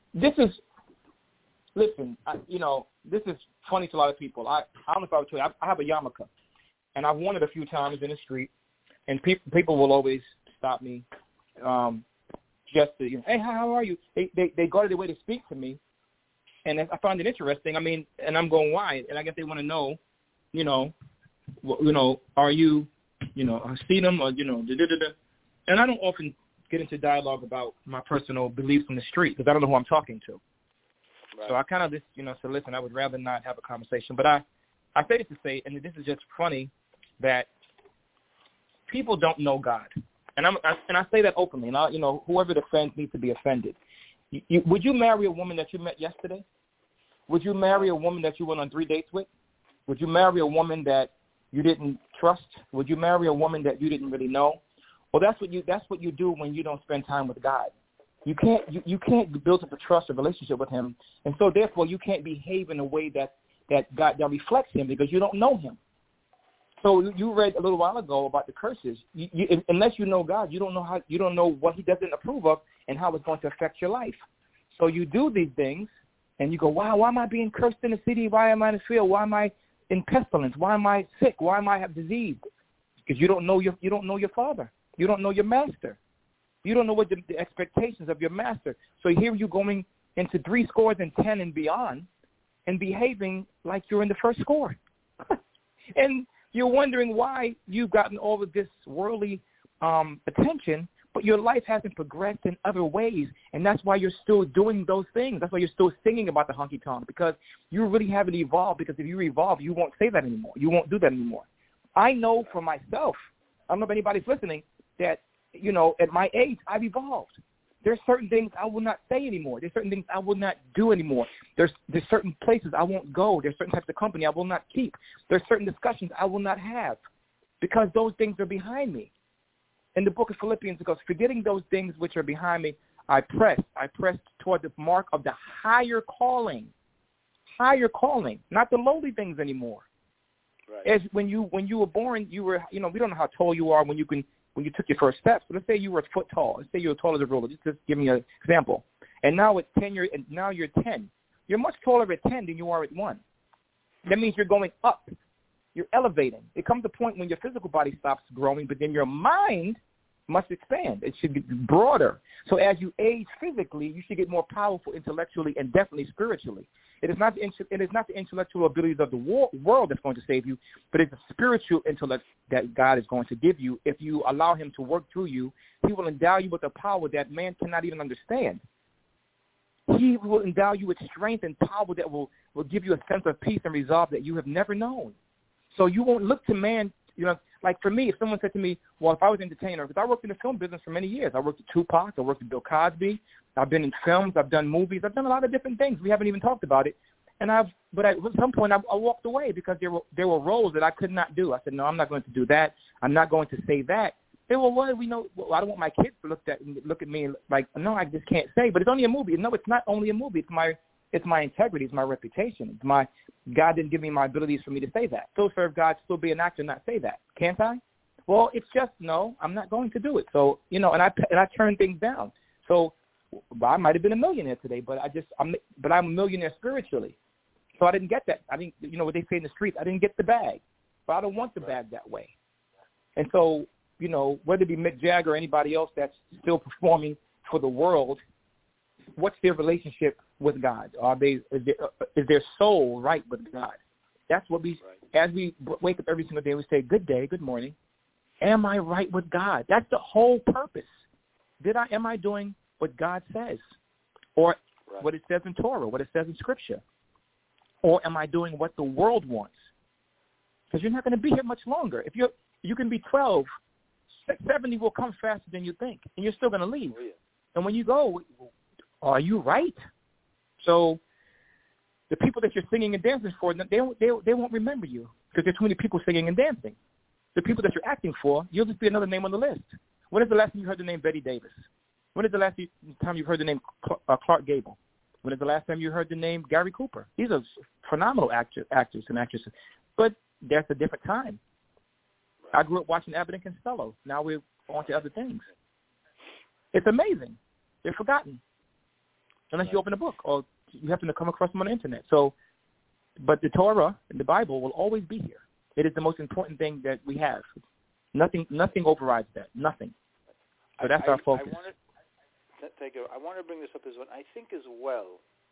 [SPEAKER 3] listen, this is funny to a lot of people. I don't know if I would tell you, I have a yarmulke, and I've worn it a few times in the street, and people will always stop me just to, hey, how are you? They go to their way to speak to me, and I find it interesting. I mean, and I'm going, why? And I guess they want to know, are you, see them or, and I don't often get into dialogue about my personal beliefs on the street because I don't know who I'm talking to. Right. So I kind of just, said, listen, I would rather not have a conversation. But I say this to say, and this is just funny, that people don't know God. And I say that openly. And whoever it offends needs to be offended. Would you marry a woman that you met yesterday? Would you marry a woman that you went on 3 dates with? Would you marry a woman that you didn't trust? Would you marry a woman that you didn't really know? Well, that's what you do when you don't spend time with God. You can't build up a trust or relationship with Him, and so therefore you can't behave in a way that God reflects Him because you don't know Him. So you read a little while ago about the curses. Unless you know God, you don't know what He doesn't approve of and how it's going to affect your life. So you do these things, and you go, wow, why am I being cursed in the city? Why am I in the field? Why am I in pestilence? Why am I sick? Why am I have disease? Because you don't know your Father. You don't know your Master. You don't know what the expectations of your Master. So here you're going into 70 and beyond and behaving like you're in the first score. And you're wondering why you've gotten all of this worldly attention, but your life hasn't progressed in other ways, and that's why you're still doing those things. That's why you're still singing about the honky tonk, because you really haven't evolved, because if you evolve, you won't say that anymore. You won't do that anymore. I know for myself, I don't know if anybody's listening, that at my age, I've evolved. There's certain things I will not say anymore. There's certain things I will not do anymore. There's certain places I won't go. There's certain types of company I will not keep. There's certain discussions I will not have because those things are behind me. In the book of Philippians, it goes, forgetting those things which are behind me, I press toward the mark of the higher calling, not the lowly things anymore. Right. As when you were born, you were, we don't know how tall you are when you took your first steps, but let's say you were a foot tall. Let's say you were tall as a ruler. Just give me an example. And now at 10, you're 10. You're much taller at 10 than you are at 1. That means you're going up. You're elevating. It comes a point when your physical body stops growing, but then your mind must expand. It should get broader. So as you age physically, you should get more powerful intellectually and definitely spiritually. It is not the intellectual abilities of the world that's going to save you, but it's the spiritual intellect that God is going to give you. If you allow him to work through you, he will endow you with a power that man cannot even understand. He will endow you with strength and power that will give you a sense of peace and resolve that you have never known. So you won't look to man, like for me, if someone said to me, well, if I was an entertainer, because I worked in the film business for many years. I worked at Tupac, I worked at Bill Cosby, I've been in films, I've done movies, I've done a lot of different things. We haven't even talked about it. But at some point I walked away because there were roles that I could not do. I said, no, I'm not going to do that. I'm not going to say that. They were, well, we know. Well, I don't want my kids to look at me like, no, I just can't say. But it's only a movie. No, it's not only a movie. It's my integrity. It's my reputation. God didn't give me my abilities for me to say that. Still serve God, still be an actor, not say that. Can't I? Well, it's just, no, I'm not going to do it. So, and I turn things down. So I might have been a millionaire today, but I'm a millionaire spiritually. So I didn't get that. I didn't, what they say in the streets, I didn't get the bag. But I don't want the bag that way. And so, whether it be Mick Jagger or anybody else that's still performing for the world, what's their relationship with God? Is their soul right with God? That's what as we wake up every single day, we say, good day, good morning. Am I right with God? That's the whole purpose. Am I doing what God says? Or what it says in Torah, what it says in Scripture? Or am I doing what the world wants? Because you're not going to be here much longer. If you can be 12, 70 will come faster than you think, and you're still going to leave. Oh, yeah. And when you go, are you right? So the people that you're singing and dancing for, they won't remember you because there's too many people singing and dancing. The people that you're acting for, you'll just be another name on the list. When is the last time you heard the name Betty Davis? When is the last time you heard the name Clark Gable? When is the last time you heard the name Gary Cooper? These are phenomenal actors and actresses. But that's a different time. I grew up watching Abbott and Costello. Now we're on to other things. It's amazing. They're forgotten. Unless you open a book or you happen to come across them on the internet. So, but the Torah and the Bible will always be here. It is the most important thing that we have. Nothing overrides that. Nothing. So that's our focus.
[SPEAKER 2] I want to bring this up as well. I think as well,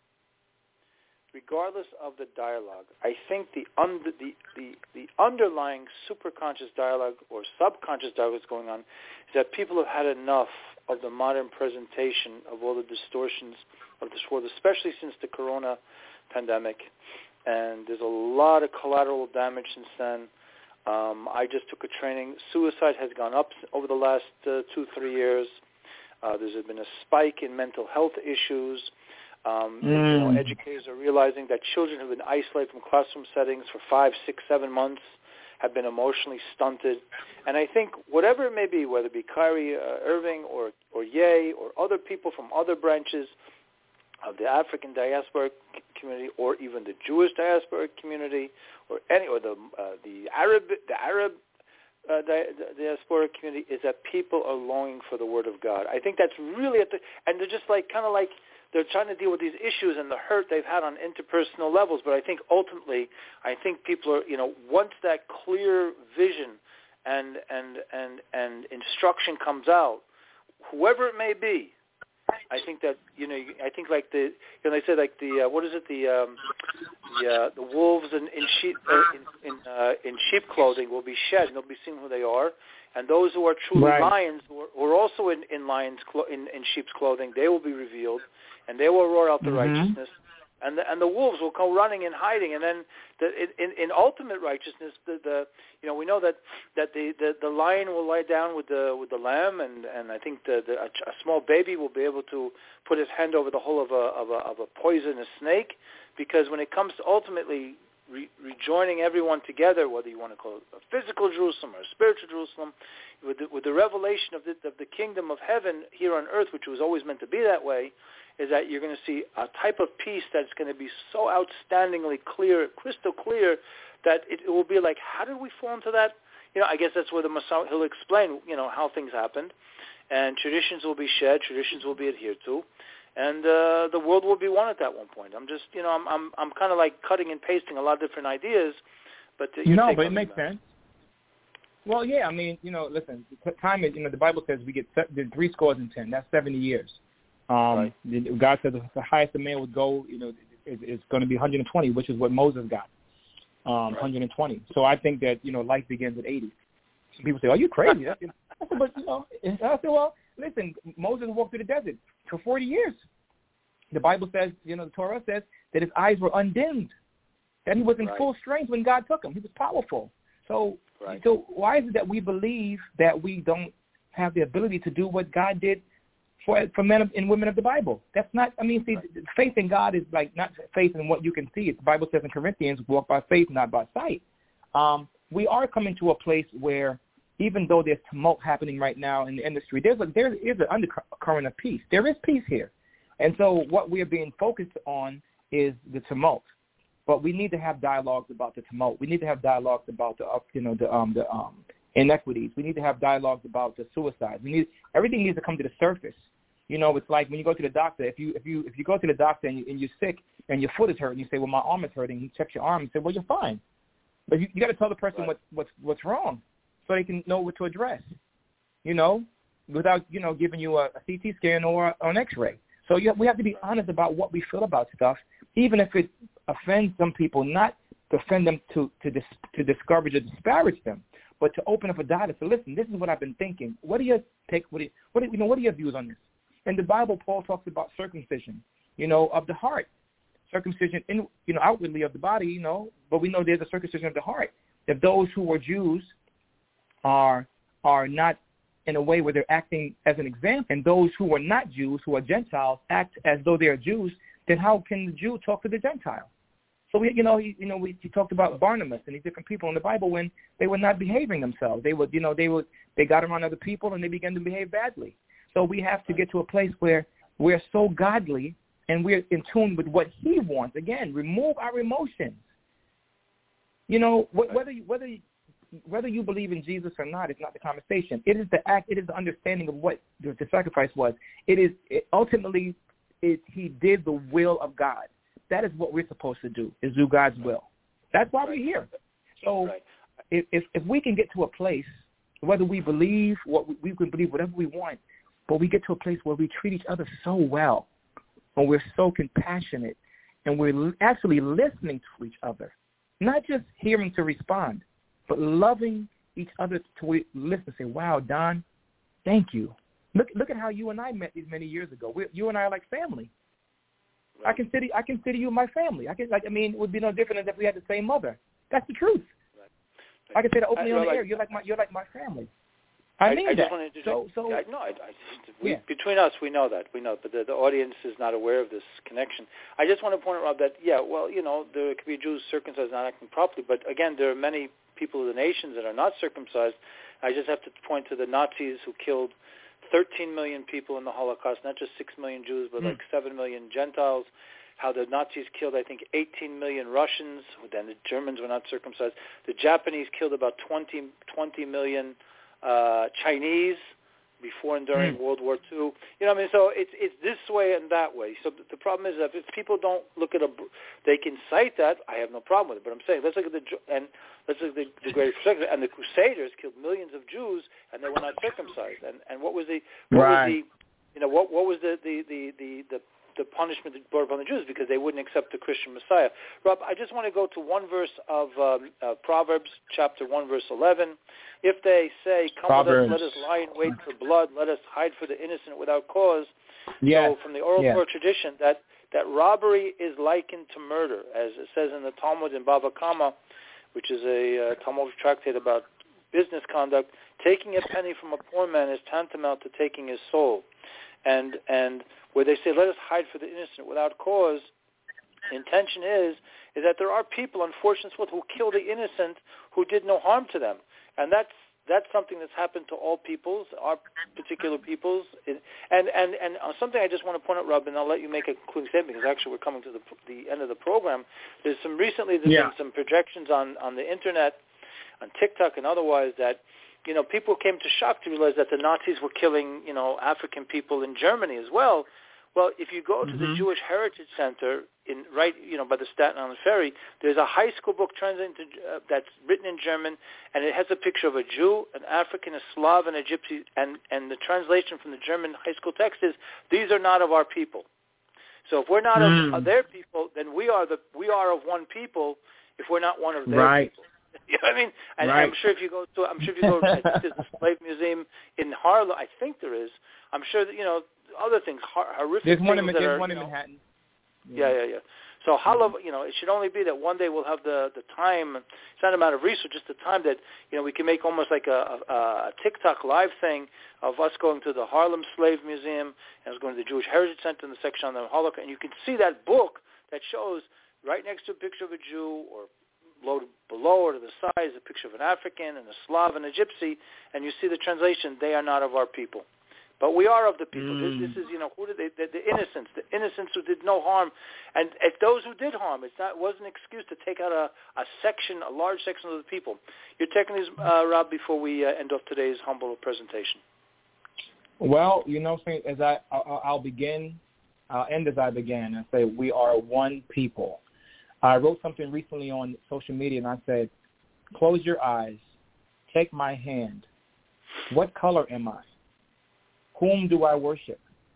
[SPEAKER 2] regardless of the dialogue, I think the underlying superconscious dialogue or subconscious dialogue that's going on is that people have had enough of the modern presentation of all the distortions of this world, especially since the corona pandemic. And there's a lot of collateral damage since then. I just took a training. Suicide has gone up over the last 2-3 years. There's been a spike in mental health issues. Educators are realizing that children who have been isolated from classroom settings for 5, 6, 7 months have been emotionally stunted. And I think whatever it may be, whether it be Kyrie Irving or Ye or other people from other branches of the African diaspora community or even the Jewish diaspora community or the Arab diaspora community, is that people are longing for the Word of God. I think that's really and they're just they're trying to deal with these issues and the hurt they've had on interpersonal levels. But I think ultimately, people are, once that clear vision and instruction comes out, whoever it may be, I think that I think like they said like the wolves in sheep clothing will be shed and they'll be seen who they are, and those who are truly lions who are also in sheep's clothing, they will be revealed, and they will roar out the righteousness, and the wolves will go running and hiding, and then in ultimate righteousness, we know that the lion will lie down with the lamb, and I think a small baby will be able to put his hand over the hole of a poisonous snake, because when it comes to ultimately rejoining everyone together, whether you want to call it a physical Jerusalem or a spiritual Jerusalem, with the revelation of the kingdom of heaven here on earth, which was always meant to be that way, is that you're going to see a type of peace that's going to be so outstandingly clear, crystal clear, that it will be like, how did we fall into that? I guess that's where the Messiah, he'll explain, how things happened, and traditions will be shed, traditions will be adhered to, and the world will be one at that one point. I'm just, I'm kind of like cutting and pasting a lot of different ideas, but
[SPEAKER 3] but it makes sense. Well, yeah, I mean, listen, time is, the Bible says we get 70. That's 70 years.
[SPEAKER 2] Right.
[SPEAKER 3] God said the highest a man would go, is going to be 120, which is what Moses got, 120. So I think that, life begins at 80. Some people say, "Are you crazy?" I said, but, I said, well, listen, Moses walked through the desert for 40 years. The Bible says, the Torah says that his eyes were undimmed, that he was in full strength when God took him. He was powerful. So why is it that we believe that we don't have the ability to do what God did for men and women of the Bible? That's not, faith in God is like not faith in what you can see. The Bible says in Corinthians, walk by faith, not by sight. We are coming to a place where even though there's tumult happening right now in the industry, there is an undercurrent of peace. There is peace here. And so what we are being focused on is the tumult. But we need to have dialogues about the tumult. We need to have dialogues about the inequities. We need to have dialogues about the suicides. Everything needs to come to the surface. It's like when you go to the doctor. If you go to the doctor and you're sick and your foot is hurting, you say, "Well, my arm is hurting." He checks your arm and say, "Well, you're fine." But you got to tell the person what's wrong, so they can know what to address. Without giving you a CT scan or an X-ray. So we have to be honest about what we feel about stuff, even if it offends some people. Not to offend them to discourage or disparage them, but to open up a dialogue. So listen, this is what I've been thinking. What do you take? What are your views on this? In the Bible, Paul talks about circumcision, of the heart, circumcision in outwardly of the body, but we know there's a circumcision of the heart. If those who were Jews are not in a way where they're acting as an example, and those who are not Jews, who are Gentiles, act as though they are Jews, then how can the Jew talk to the Gentile? So he talked about Barnabas and these different people in the Bible when they were not behaving themselves. They got around other people and they began to behave badly. So we have to get to a place where we're so godly and we're in tune with what he wants. Again, remove our emotions. Whether you believe in Jesus or not is not the conversation. It is the act. It is the understanding of what the sacrifice was. Ultimately, he did the will of God. That is what we're supposed to do, is do God's will. That's why we're here. So if we can get to a place, whether we believe we can believe whatever we want, but we get to a place where we treat each other so well, and we're so compassionate, and we're actually listening to each other, not just hearing to respond, but loving each other to listen and say, "Wow, Don, thank you. Look at how you and I met these many years ago. You and I are like family. Right. I consider you my family. It would be no different than if we had the same mother. That's the truth. Right. I can say that openly on the air. You're like my family. I mean that.
[SPEAKER 2] Between us, we know that. We know, but the audience is not aware of this connection. I just want to point out, Rob, that, there could be Jews circumcised not acting properly, but again, there are many people of the nations that are not circumcised. I just have to point to the Nazis who killed 13 million people in the Holocaust, not just 6 million Jews, but like 7 million Gentiles. How the Nazis killed, I think, 18 million Russians. Then the Germans were not circumcised. The Japanese killed about 20 million Chinese before and during World War II. So it's this way and that way. So the problem is that if people don't look at they can cite that. I have no problem with it. But I'm saying let's look at the Great Crusade, and the Crusaders killed millions of Jews, and they were not circumcised. And what was the punishment that brought upon the Jews? Because they wouldn't accept the Christian Messiah. Rob, I just want to go to one verse of Proverbs, chapter 1, verse 11. If they say, "Come with us, let us lie in wait for blood, let us hide for the innocent without cause." Yes. So from the oral Torah tradition, that robbery is likened to murder, as it says in the Talmud in Bava Kama, which is a Talmudic tractate about business conduct. Taking a penny from a poor man is tantamount to taking his soul. And where they say, "Let us hide for the innocent without cause," the intention is that there are people, unfortunately, who kill the innocent who did no harm to them. And that's something that's happened to all peoples, our particular peoples. And something I just want to point out, Rob, and I'll let you make a concluding statement, because actually we're coming to the end of the program. There's been some projections on the internet, on TikTok and otherwise, that people came to shock to realize that the Nazis were killing, African people in Germany as well, Well, if you go to the Jewish Heritage Center by the Staten Island Ferry, there's a high school book translated that's written in German, and it has a picture of a Jew, an African, a Slav, and a Gypsy, and the translation from the German high school text is, these are not of our people. So if we're not of their people, then we are of one people. If we're not one of their people, you know what I mean? And I'm sure if you go to, I think there's a slave museum in Harlem. I think there is. I'm sure that other things, horrific
[SPEAKER 3] there's
[SPEAKER 2] things
[SPEAKER 3] one in,
[SPEAKER 2] that
[SPEAKER 3] there's
[SPEAKER 2] are,
[SPEAKER 3] one in Manhattan.
[SPEAKER 2] Yeah. So it should only be that one day we'll have the time. It's not a matter of research, just the time that we can make almost like a TikTok live thing of us going to the Harlem Slave Museum and us going to the Jewish Heritage Center in the section on the Holocaust, and you can see that book that shows right next to a picture of a Jew, or below or to the side is a picture of an African and a Slav and a Gypsy, and you see the translation, they are not of our people. But we are of the people. This is, who did the innocents who did no harm. And if those who did harm, it wasn't an excuse to take out a large section of the people. You're taking this, Rob, before we end off today's humble presentation.
[SPEAKER 3] Well, as I'll begin, I'll end as I began and say we are one people. I wrote something recently on social media, and I said, close your eyes, take my hand. What color am I? Whom do I worship?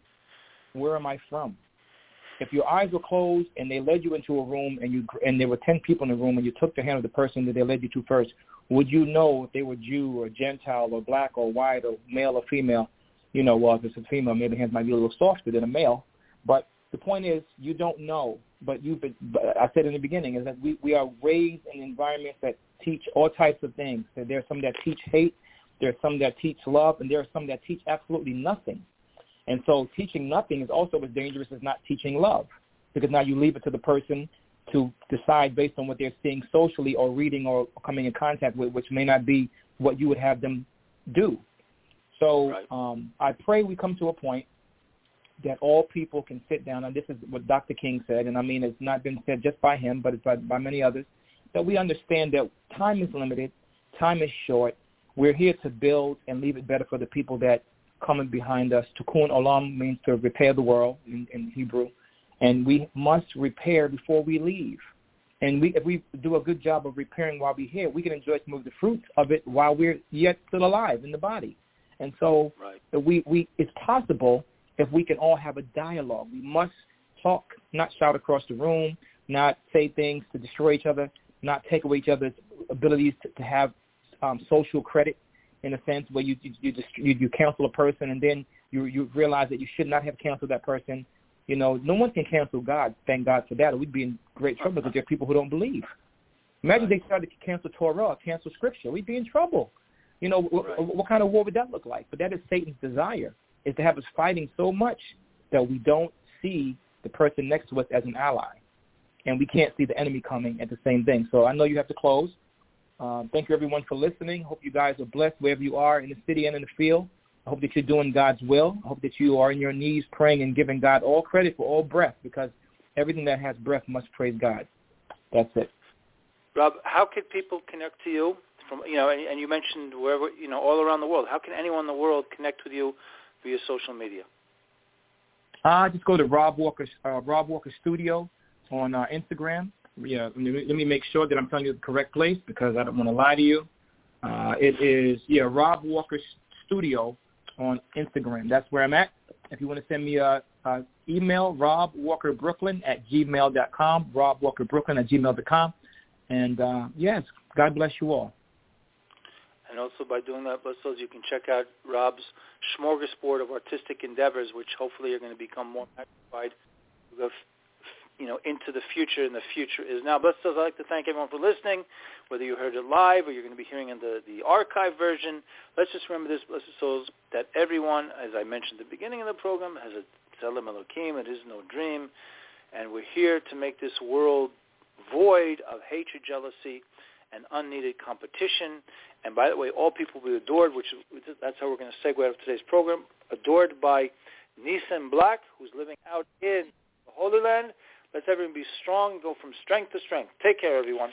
[SPEAKER 3] Where am I from? If your eyes were closed and they led you into a room and there were 10 people in the room and you took the hand of the person that they led you to first, would you know if they were Jew or Gentile or black or white or male or female? Well, if it's a female, maybe the hands might be a little softer than a male. But the point is, you don't know. But I said in the beginning, is that we are raised in environments that teach all types of things. There are some that teach hate. There are some that teach love, and there are some that teach absolutely nothing. And so teaching nothing is also as dangerous as not teaching love, because now you leave it to the person to decide based on what they're seeing socially or reading or coming in contact with, which may not be what you would have them do. So I pray we come to a point that all people can sit down, and this is what Dr. King said, and I mean it's not been said just by him, but it's by many others, that we understand that time is limited, time is short. We're here to build and leave it better for the people that coming behind us. Tikkun olam means to repair the world in Hebrew, and we must repair before we leave. And if we do a good job of repairing while we're here, we can enjoy some of the fruits of it while we're yet still alive in the body. And so it's possible if we can all have a dialogue. We must talk, not shout across the room, not say things to destroy each other, not take away each other's abilities to have social credit, in a sense where you counsel a person and then you realize that you should not have counseled that person. No one can cancel God. Thank God for that, or we'd be in great trouble because there are people who don't believe. Imagine they started to cancel Torah, or cancel Scripture. We'd be in trouble. What kind of war would that look like? But that is Satan's desire, is to have us fighting so much that we don't see the person next to us as an ally, and we can't see the enemy coming at the same thing. So I know you have to close. Thank you, everyone, for listening. Hope you guys are blessed wherever you are in the city and in the field. I hope that you're doing God's will. I hope that you are on your knees praying and giving God all credit for all breath, because everything that has breath must praise God. That's it.
[SPEAKER 2] Rob, how could people connect to you? And you mentioned wherever, all around the world. How can anyone in the world connect with you via social media?
[SPEAKER 3] Just go to Rob Walker Studio on Instagram. Let me make sure that I'm telling you the correct place, because I don't want to lie to you. It is Rob Walker Studio on Instagram. That's where I'm at. If you want to send me an email, robwalkerbrooklyn@gmail.com, robwalkerbrooklyn@gmail.com. And yes, God bless you all.
[SPEAKER 2] And also by doing that, Blessos, you can check out Rob's smorgasbord of artistic endeavors, which hopefully are going to become more magnified into the future, and the future is now. Blessos, I'd like to thank everyone for listening, whether you heard it live or you're going to be hearing in the archive version. Let's just remember this, Blessos, that everyone, as I mentioned at the beginning of the program, has a Tzelem Elokim. It is no dream. And we're here to make this world void of hatred, jealousy, and unneeded competition. And by the way, all people will be adored, that's how we're going to segue out of today's program, adored by Nissan Black, who's living out in the Holy Land. Let's everyone be strong and go from strength to strength. Take care, everyone.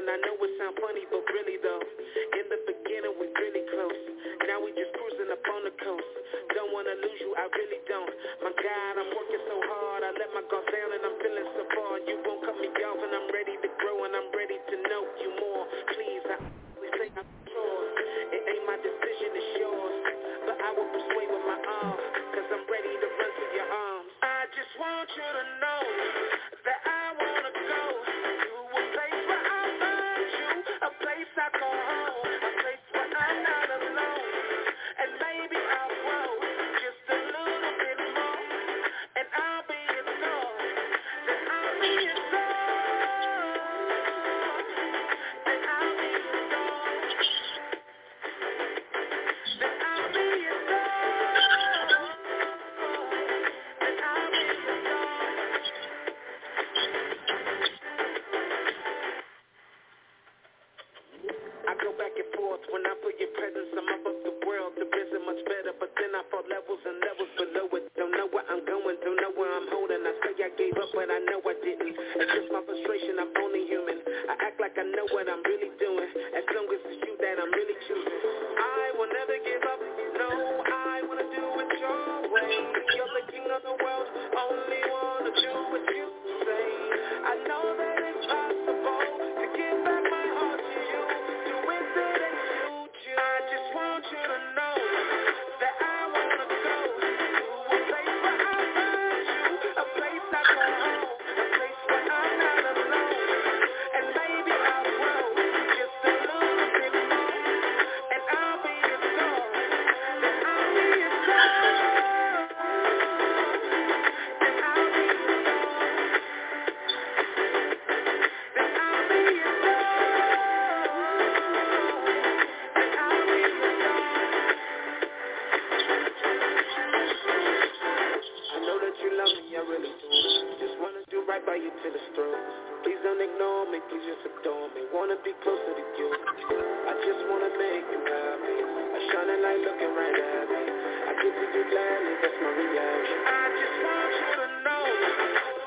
[SPEAKER 5] I know it sound funny, but really though, in the beginning we really close. Now we just cruising up on the coast. Don't wanna lose you, I really don't. My God, I'm working so hard. I let my guard down and I'm feeling so far. You won't cut me off and I'm ready to grow and I'm ready to know you more. Please, I always say I'm sure. It ain't my decision, it's yours. But I will persuade with my arms, cause I'm ready to run to your arms. I just want you to know that I wanna go to a place where I find you, a place I call home, a place where I'm not alone. And maybe I'll grow just a little bit more, and I'll be yours. Then I'll be yours. Then I'll be yours. Then I'll be yours. Then I'll be yours. I go back and forth when I put your presence. I'm above the world, the vision much better, but then I fall levels and levels below it. Don't know where I'm going, don't know where I'm holding. I say I gave up, but I know I didn't. It's just my frustration, I'm only human. I act like I know what I'm really doing, as long as it's you that I'm really choosing. I will never give up, no, I wanna do it your way. You're the king of the world, only wanna do what you say. I know that it's possible to give back my heart to you. Do it that it suits you. I just want you to know that I wanna go to a place where I find you, a place I call home, a place where I'm not alone. And maybe I'll grow just a little bit more, and I'll be yours. Then I'll be yours. Then I'll be yours. Then I'll be I know that you love me, I really do. Just wanna do right by you till it's through. Please don't ignore me, please just adore me. Wanna be closer to you. I just wanna make you happy. A shining light looking right at me. I give to you gladly, that's my reaction. I just want you to know